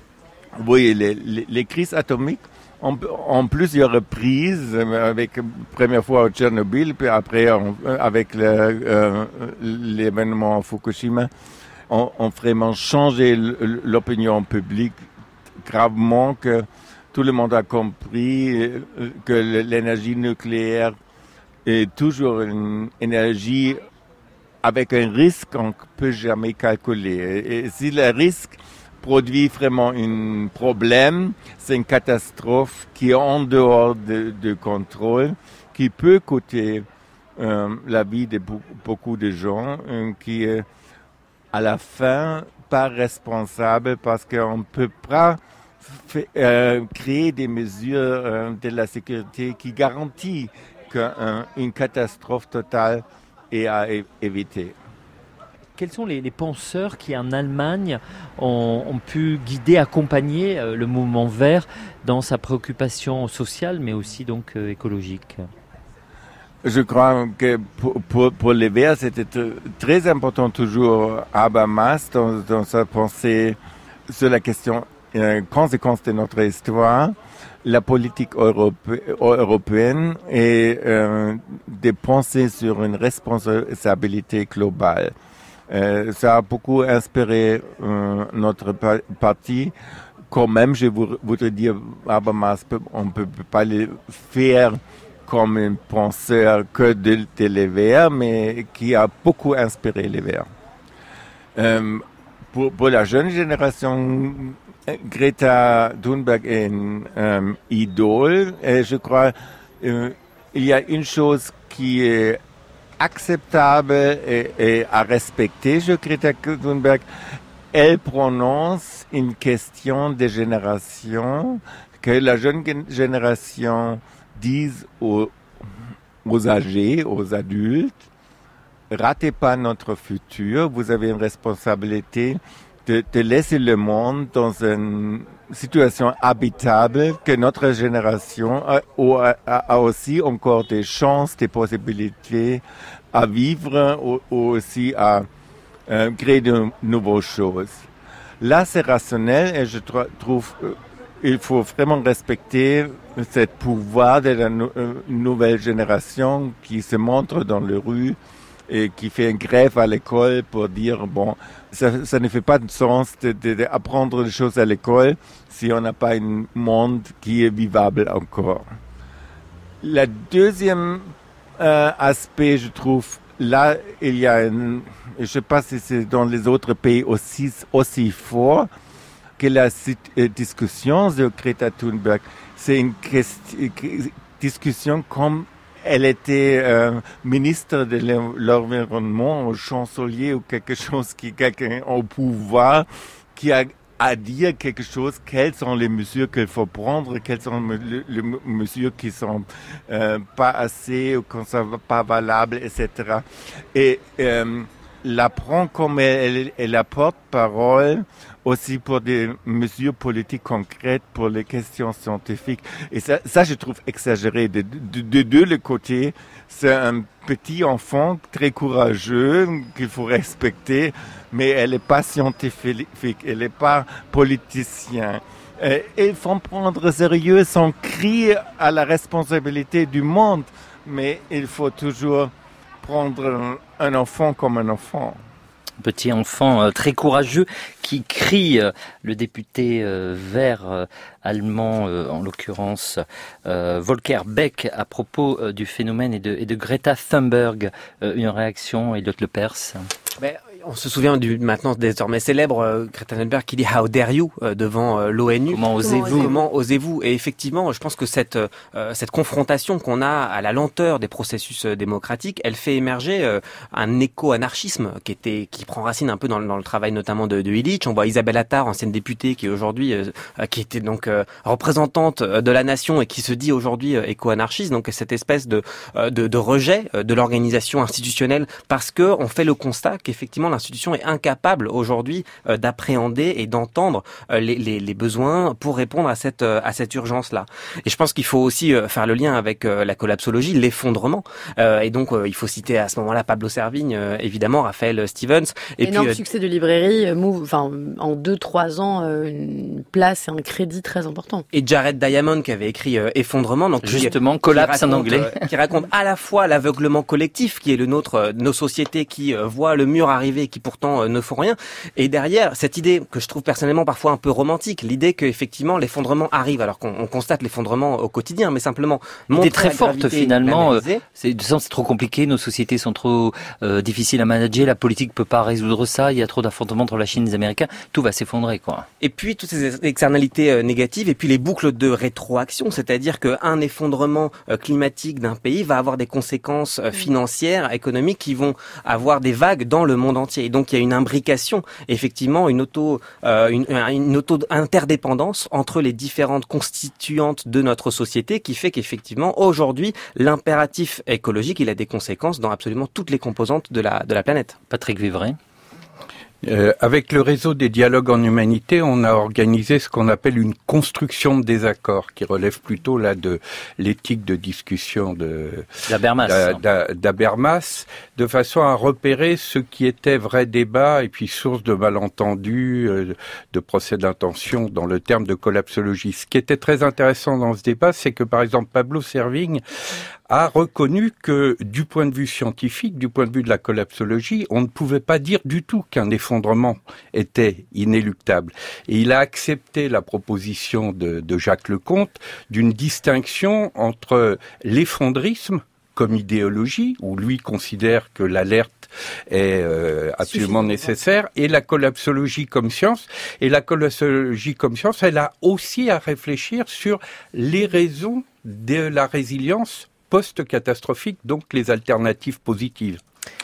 Oui, les, les, les crises atomiques, En, en plusieurs reprises, avec première fois au Tchernobyl, puis après on, avec le, euh, l'événement à Fukushima, ont on vraiment changé l'opinion publique gravement, que tout le monde a compris que l'énergie nucléaire est toujours une énergie avec un risque qu'on ne peut jamais calculer. Et, et si le risque produit vraiment un problème, c'est une catastrophe qui est en dehors de, de contrôle, qui peut coûter euh, la vie de beaucoup de gens, euh, qui est à la fin pas responsable parce qu'on ne peut pas fait, euh, créer des mesures euh, de la sécurité qui garantissent qu'une catastrophe totale est à é- éviter. Quels sont les, les penseurs qui, en Allemagne, ont, ont pu guider, accompagner euh, le mouvement vert dans sa préoccupation sociale, mais aussi donc euh, écologique ? je crois que pour, pour, pour les Verts, c'était t- très important toujours Habermas dans, dans sa pensée sur la question euh, conséquence de notre histoire, la politique europé- européenne et euh, de penser sur une responsabilité globale. Euh, ça a beaucoup inspiré euh, notre pa- parti. Quand même, je voudrais dire, Habermas, on ne peut pas le faire comme un penseur que de, de les Verts, mais qui a beaucoup inspiré les Verts. Euh, pour, pour la jeune génération, Greta Thunberg est une euh, idole. Et je crois euh, il y a une chose qui est acceptable et, et à respecter chez Greta Thunberg. Elle prononce une question de génération que la jeune génération dise aux, aux âgés, aux adultes, ratez pas notre futur, vous avez une responsabilité de, de laisser le monde dans une situation habitable, que notre génération a, a, a aussi encore des chances, des possibilités à vivre ou, ou aussi à euh, créer de nouvelles choses. Là, c'est rationnel et je tr- trouve il faut vraiment respecter ce pouvoir de la nou- nouvelle génération qui se montre dans les rues et qui fait une grève à l'école pour dire, bon, ça, ça ne fait pas de sens d'apprendre de, de des choses à l'école si on n'a pas un monde qui est vivable encore. Le deuxième euh, aspect, je trouve, là, il y a un, je ne sais pas si c'est dans les autres pays aussi, aussi fort, que la discussion de Greta Thunberg, c'est une question, discussion comme elle était euh, ministre de l'environnement ou chancelier ou quelque chose qui quelqu'un au pouvoir qui a à dire quelque chose, quelles sont les mesures qu'il faut prendre, quelles sont les, les mesures qui sont euh, pas assez ou qui sont pas valables, et cetera. Et euh, la prend comme elle, elle la porte-parole aussi pour des mesures politiques concrètes pour les questions scientifiques. Et ça, ça je trouve exagéré. De, de, de deux les côtés, c'est un petit enfant très courageux qu'il faut respecter, mais elle n'est pas scientifique, elle n'est pas politicien. Et il faut prendre au sérieux son cri à la responsabilité du monde, mais il faut toujours prendre un enfant comme un enfant. Petit enfant euh, très courageux qui crie, euh, le député euh, vert euh, allemand, euh, en l'occurrence euh, Volker Beck, à propos euh, du phénomène et de, et de Greta Thunberg. Euh, une réaction, Elliot Lepers. Ben, on se souvient du maintenant désormais célèbre euh, Greta Thunberg qui dit How dare you euh, devant euh, l'ONU. Comment osez-vous ? Comment osez-vous ? Et effectivement, je pense que cette euh, cette confrontation qu'on a à la lenteur des processus euh, démocratiques, elle fait émerger euh, un éco-anarchisme qui était qui prend racine un peu dans, dans le travail notamment de, de Illich. On voit Isabelle Attard, ancienne députée, qui aujourd'hui euh, qui était donc euh, représentante de la nation et qui se dit aujourd'hui euh, éco-anarchiste. Donc cette espèce de euh, de, de rejet euh, de l'organisation institutionnelle parce que on fait le constat qu'effectivement l'institution est incapable aujourd'hui euh, d'appréhender et d'entendre euh, les, les, les besoins pour répondre à cette euh, à cette urgence-là. Et je pense qu'il faut aussi euh, faire le lien avec euh, la collapsologie, l'effondrement. Euh, et donc euh, il faut citer à ce moment-là Pablo Servigne, euh, évidemment, Raphaël Stevens. Et énorme puis, euh, succès de librairie, euh, move, enfin en deux trois ans, euh, une place et un crédit très important. Et Jared Diamond qui avait écrit euh, Effondrement, donc justement qui, collapse qui raconte, en anglais, euh, qui raconte à la fois l'aveuglement collectif qui est le nôtre, euh, nos sociétés qui euh, voient le mur arriver et qui pourtant euh, ne font rien. Et derrière cette idée que je trouve personnellement parfois un peu romantique, l'idée que effectivement l'effondrement arrive, alors qu'on on constate l'effondrement au quotidien, mais simplement montrer très la forte finalement. Euh, c'est, c'est trop compliqué, nos sociétés sont trop euh, difficiles à manager, la politique peut pas résoudre ça, il y a trop d'affrontements entre la Chine et les Américains, tout va s'effondrer quoi. Et puis toutes ces externalités euh, négatives et puis les boucles de rétroaction, c'est-à-dire qu'un effondrement euh, climatique d'un pays va avoir des conséquences euh, financières, économiques qui vont avoir des vagues dans le monde entier. Et donc il y a une imbrication, effectivement, une auto, euh, une, une auto interdépendance entre les différentes constituantes de notre société qui fait qu'effectivement aujourd'hui l'impératif écologique il a des conséquences dans absolument toutes les composantes de la de la planète. Patrick Vivray. Euh, avec le réseau des dialogues en humanité, on a organisé ce qu'on appelle une construction de désaccords, qui relève plutôt là de l'éthique de discussion de d'Habermas, d'a- d'a- d'Habermas, de façon à repérer ce qui était vrai débat et puis source de malentendus, euh, de procès d'intention dans le terme de collapsologie. Ce qui était très intéressant dans ce débat, c'est que par exemple Pablo Servigne a reconnu que du point de vue scientifique, du point de vue de la collapsologie, on ne pouvait pas dire du tout qu'un effondrement était inéluctable. Et il a accepté la proposition de, de Jacques Lecomte d'une distinction entre l'effondrisme comme idéologie, où lui considère que l'alerte est euh, absolument nécessaire, et la collapsologie comme science. Et la collapsologie comme science, elle a aussi à réfléchir sur les raisons de la résilience post-catastrophique, donc les alternatives positives.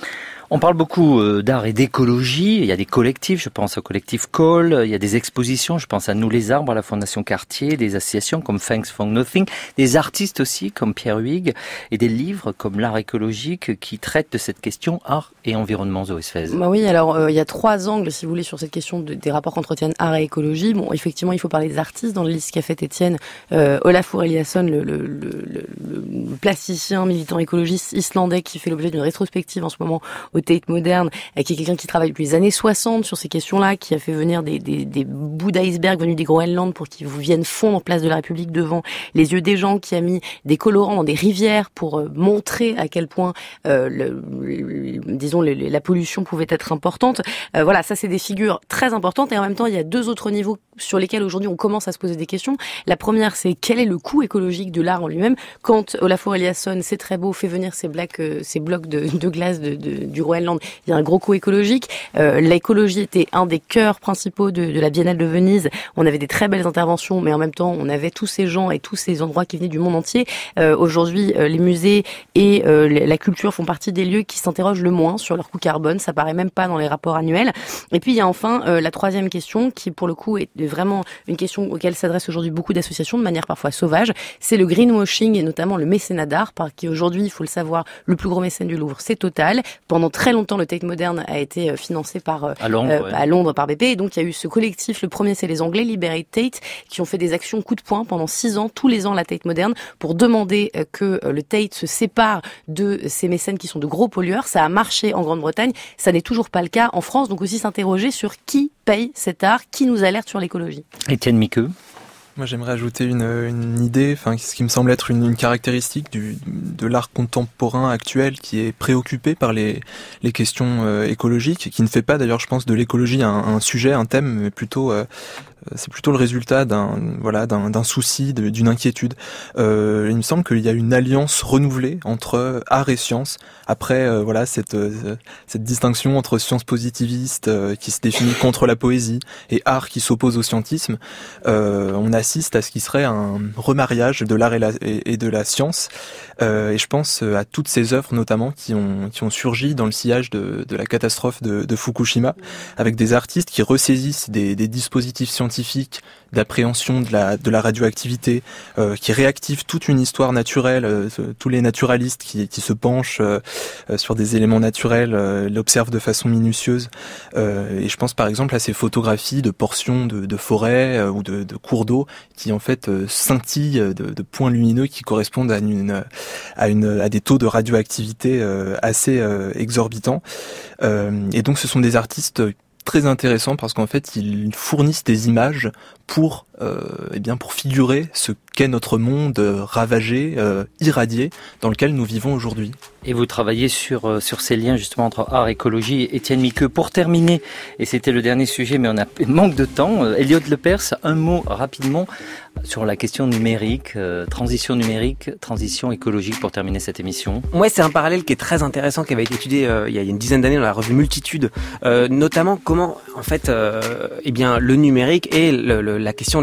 On parle beaucoup d'art et d'écologie, il y a des collectifs, je pense au collectif Call, il y a des expositions, je pense à Nous les arbres, à la Fondation Cartier, des associations comme Thanks for Nothing, des artistes aussi comme Pierre Huyghe, et des livres comme L'art écologique qui traitent de cette question art et environnement, Zoé Sfez. Bah oui, alors euh, il y a trois angles, si vous voulez, sur cette question de, des rapports qu'entretiennent art et écologie. Bon, effectivement, il faut parler des artistes. Dans le liste qu'a fait Étienne, euh, Olafur Eliasson, le, le, le, le, le plasticien, militant écologiste islandais qui fait l'objet d'une rétrospective en ce moment au Tate Modern, qui est quelqu'un qui travaille depuis les années soixante sur ces questions-là, qui a fait venir des, des, des bouts d'iceberg venus des Groenland pour qu'ils vous viennent fondre place de la République devant les yeux des gens, qui a mis des colorants dans des rivières pour euh, montrer à quel point, euh, le, le, disons, le, la pollution pouvait être importante. Euh, voilà, ça c'est des figures très importantes, et en même temps il y a deux autres niveaux sur lesquels aujourd'hui on commence à se poser des questions. La première, c'est quel est le coût écologique de l'art en lui-même. Quand Olafur Eliasson, c'est très beau, fait venir ces, blagues, euh, ces blocs de, de glace de, de, du Groenland, il y a un gros coût écologique. Euh, l'écologie était un des cœurs principaux de, de la Biennale de Venise. On avait des très belles interventions, mais en même temps, on avait tous ces gens et tous ces endroits qui venaient du monde entier. Euh, aujourd'hui, euh, les musées et euh, la culture font partie des lieux qui s'interrogent le moins sur leur coût carbone. Ça paraît même pas dans les rapports annuels. Et puis, il y a enfin euh, la troisième question, qui pour le coup est vraiment une question auquel s'adressent aujourd'hui beaucoup d'associations de manière parfois sauvage. C'est le greenwashing et notamment le mécénat d'art, par qui aujourd'hui, il faut le savoir, le plus gros mécène du Louvre, c'est Total. Pendant très longtemps, le Tate Modern a été financé par à Londres, euh, ouais. à Londres par B P, et donc il y a eu ce collectif. Le premier, c'est les Anglais, Liberate Tate, qui ont fait des actions coup de poing pendant six ans, tous les ans, la Tate Modern, pour demander euh, que euh, le Tate se sépare de ces mécènes qui sont de gros pollueurs. Ça a marché en Grande-Bretagne, ça n'est toujours pas le cas en France. Donc aussi s'interroger sur qui paye cet art, qui nous alerte sur l'écologie. Étienne Miqueux. Moi, j'aimerais ajouter une, une idée, enfin, ce qui me semble être une, une caractéristique du, de l'art contemporain actuel, qui est préoccupé par les, les questions euh, écologiques, qui ne fait pas d'ailleurs, je pense, de l'écologie un, un sujet, un thème, mais plutôt euh, c'est plutôt le résultat d'un voilà d'un, d'un souci, de, d'une inquiétude. Euh, il me semble qu'il y a une alliance renouvelée entre art et science. Après, euh, voilà cette euh, cette distinction entre science positiviste euh, qui se définit contre la poésie et art qui s'oppose au scientisme, euh, on assiste à ce qui serait un remariage de l'art et, la, et, et de la science. Euh, et je pense à toutes ces œuvres notamment qui ont qui ont surgi dans le sillage de, de la catastrophe de, de Fukushima, avec des artistes qui ressaisissent des, des dispositifs scientifiques d'appréhension de la de la radioactivité, euh, qui réactivent toute une histoire naturelle. Euh, tous les naturalistes qui qui se penchent euh, sur des éléments naturels euh, l'observent de façon minutieuse. Euh, et je pense par exemple à ces photographies de portions de, de forêt euh, ou de, de cours d'eau qui en fait euh, scintillent de, de points lumineux qui correspondent à une à une à des taux de radioactivité euh, assez euh, exorbitants. Euh, et donc ce sont des artistes très intéressants parce qu'en fait ils fournissent des images pour euh, eh bien pour figurer ce qu'est notre monde euh, ravagé, euh, irradié, dans lequel nous vivons aujourd'hui. Et vous travaillez sur euh, sur ces liens justement entre art et écologie. Étienne Miqueux, pour terminer, et c'était le dernier sujet, mais on a manque de temps. Euh, Elliot Lepers, un mot rapidement sur la question numérique, euh, transition numérique, transition écologique, pour terminer cette émission. Ouais, c'est un parallèle qui est très intéressant, qui avait été étudié euh, il y a une dizaine d'années dans la revue Multitude, euh, notamment comment en fait, euh, eh bien, le numérique et le, le, la question de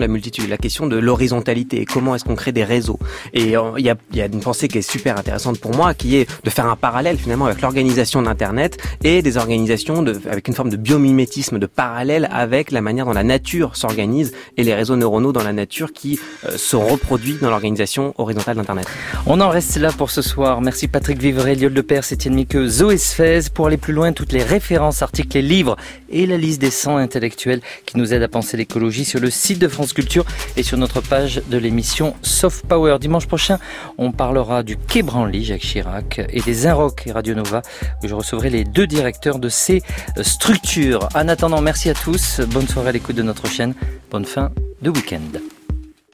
la multitude, la question de l'horizontalité. Comment est-ce qu'on crée des réseaux? Et euh, il y a, il y a une pensée qui est super intéressante pour moi, qui est de faire un parallèle finalement avec l'organisation d'Internet et des organisations de, avec une forme de biomimétisme, de parallèle avec la manière dont la nature s'organise et les réseaux neuronaux dans la nature qui euh, se reproduisent dans l'organisation horizontale d'Internet. On en reste là pour ce soir. Merci Patrick Vivray, Liol Lepers, Étienne Miqueux, Zoé Sfez. Pour aller plus loin, toutes les références, articles et livres et la liste des cent intellectuels qui nous aident à penser l'écologie sur le site de France Culture et sur notre page de l'émission Soft Power. Dimanche prochain, on parlera du Quai Branly, Jacques Chirac, et des Inrock et Radio Nova, où je recevrai les deux directeurs de ces structures. En attendant, merci à tous. Bonne soirée à l'écoute de notre chaîne. Bonne fin de week-end.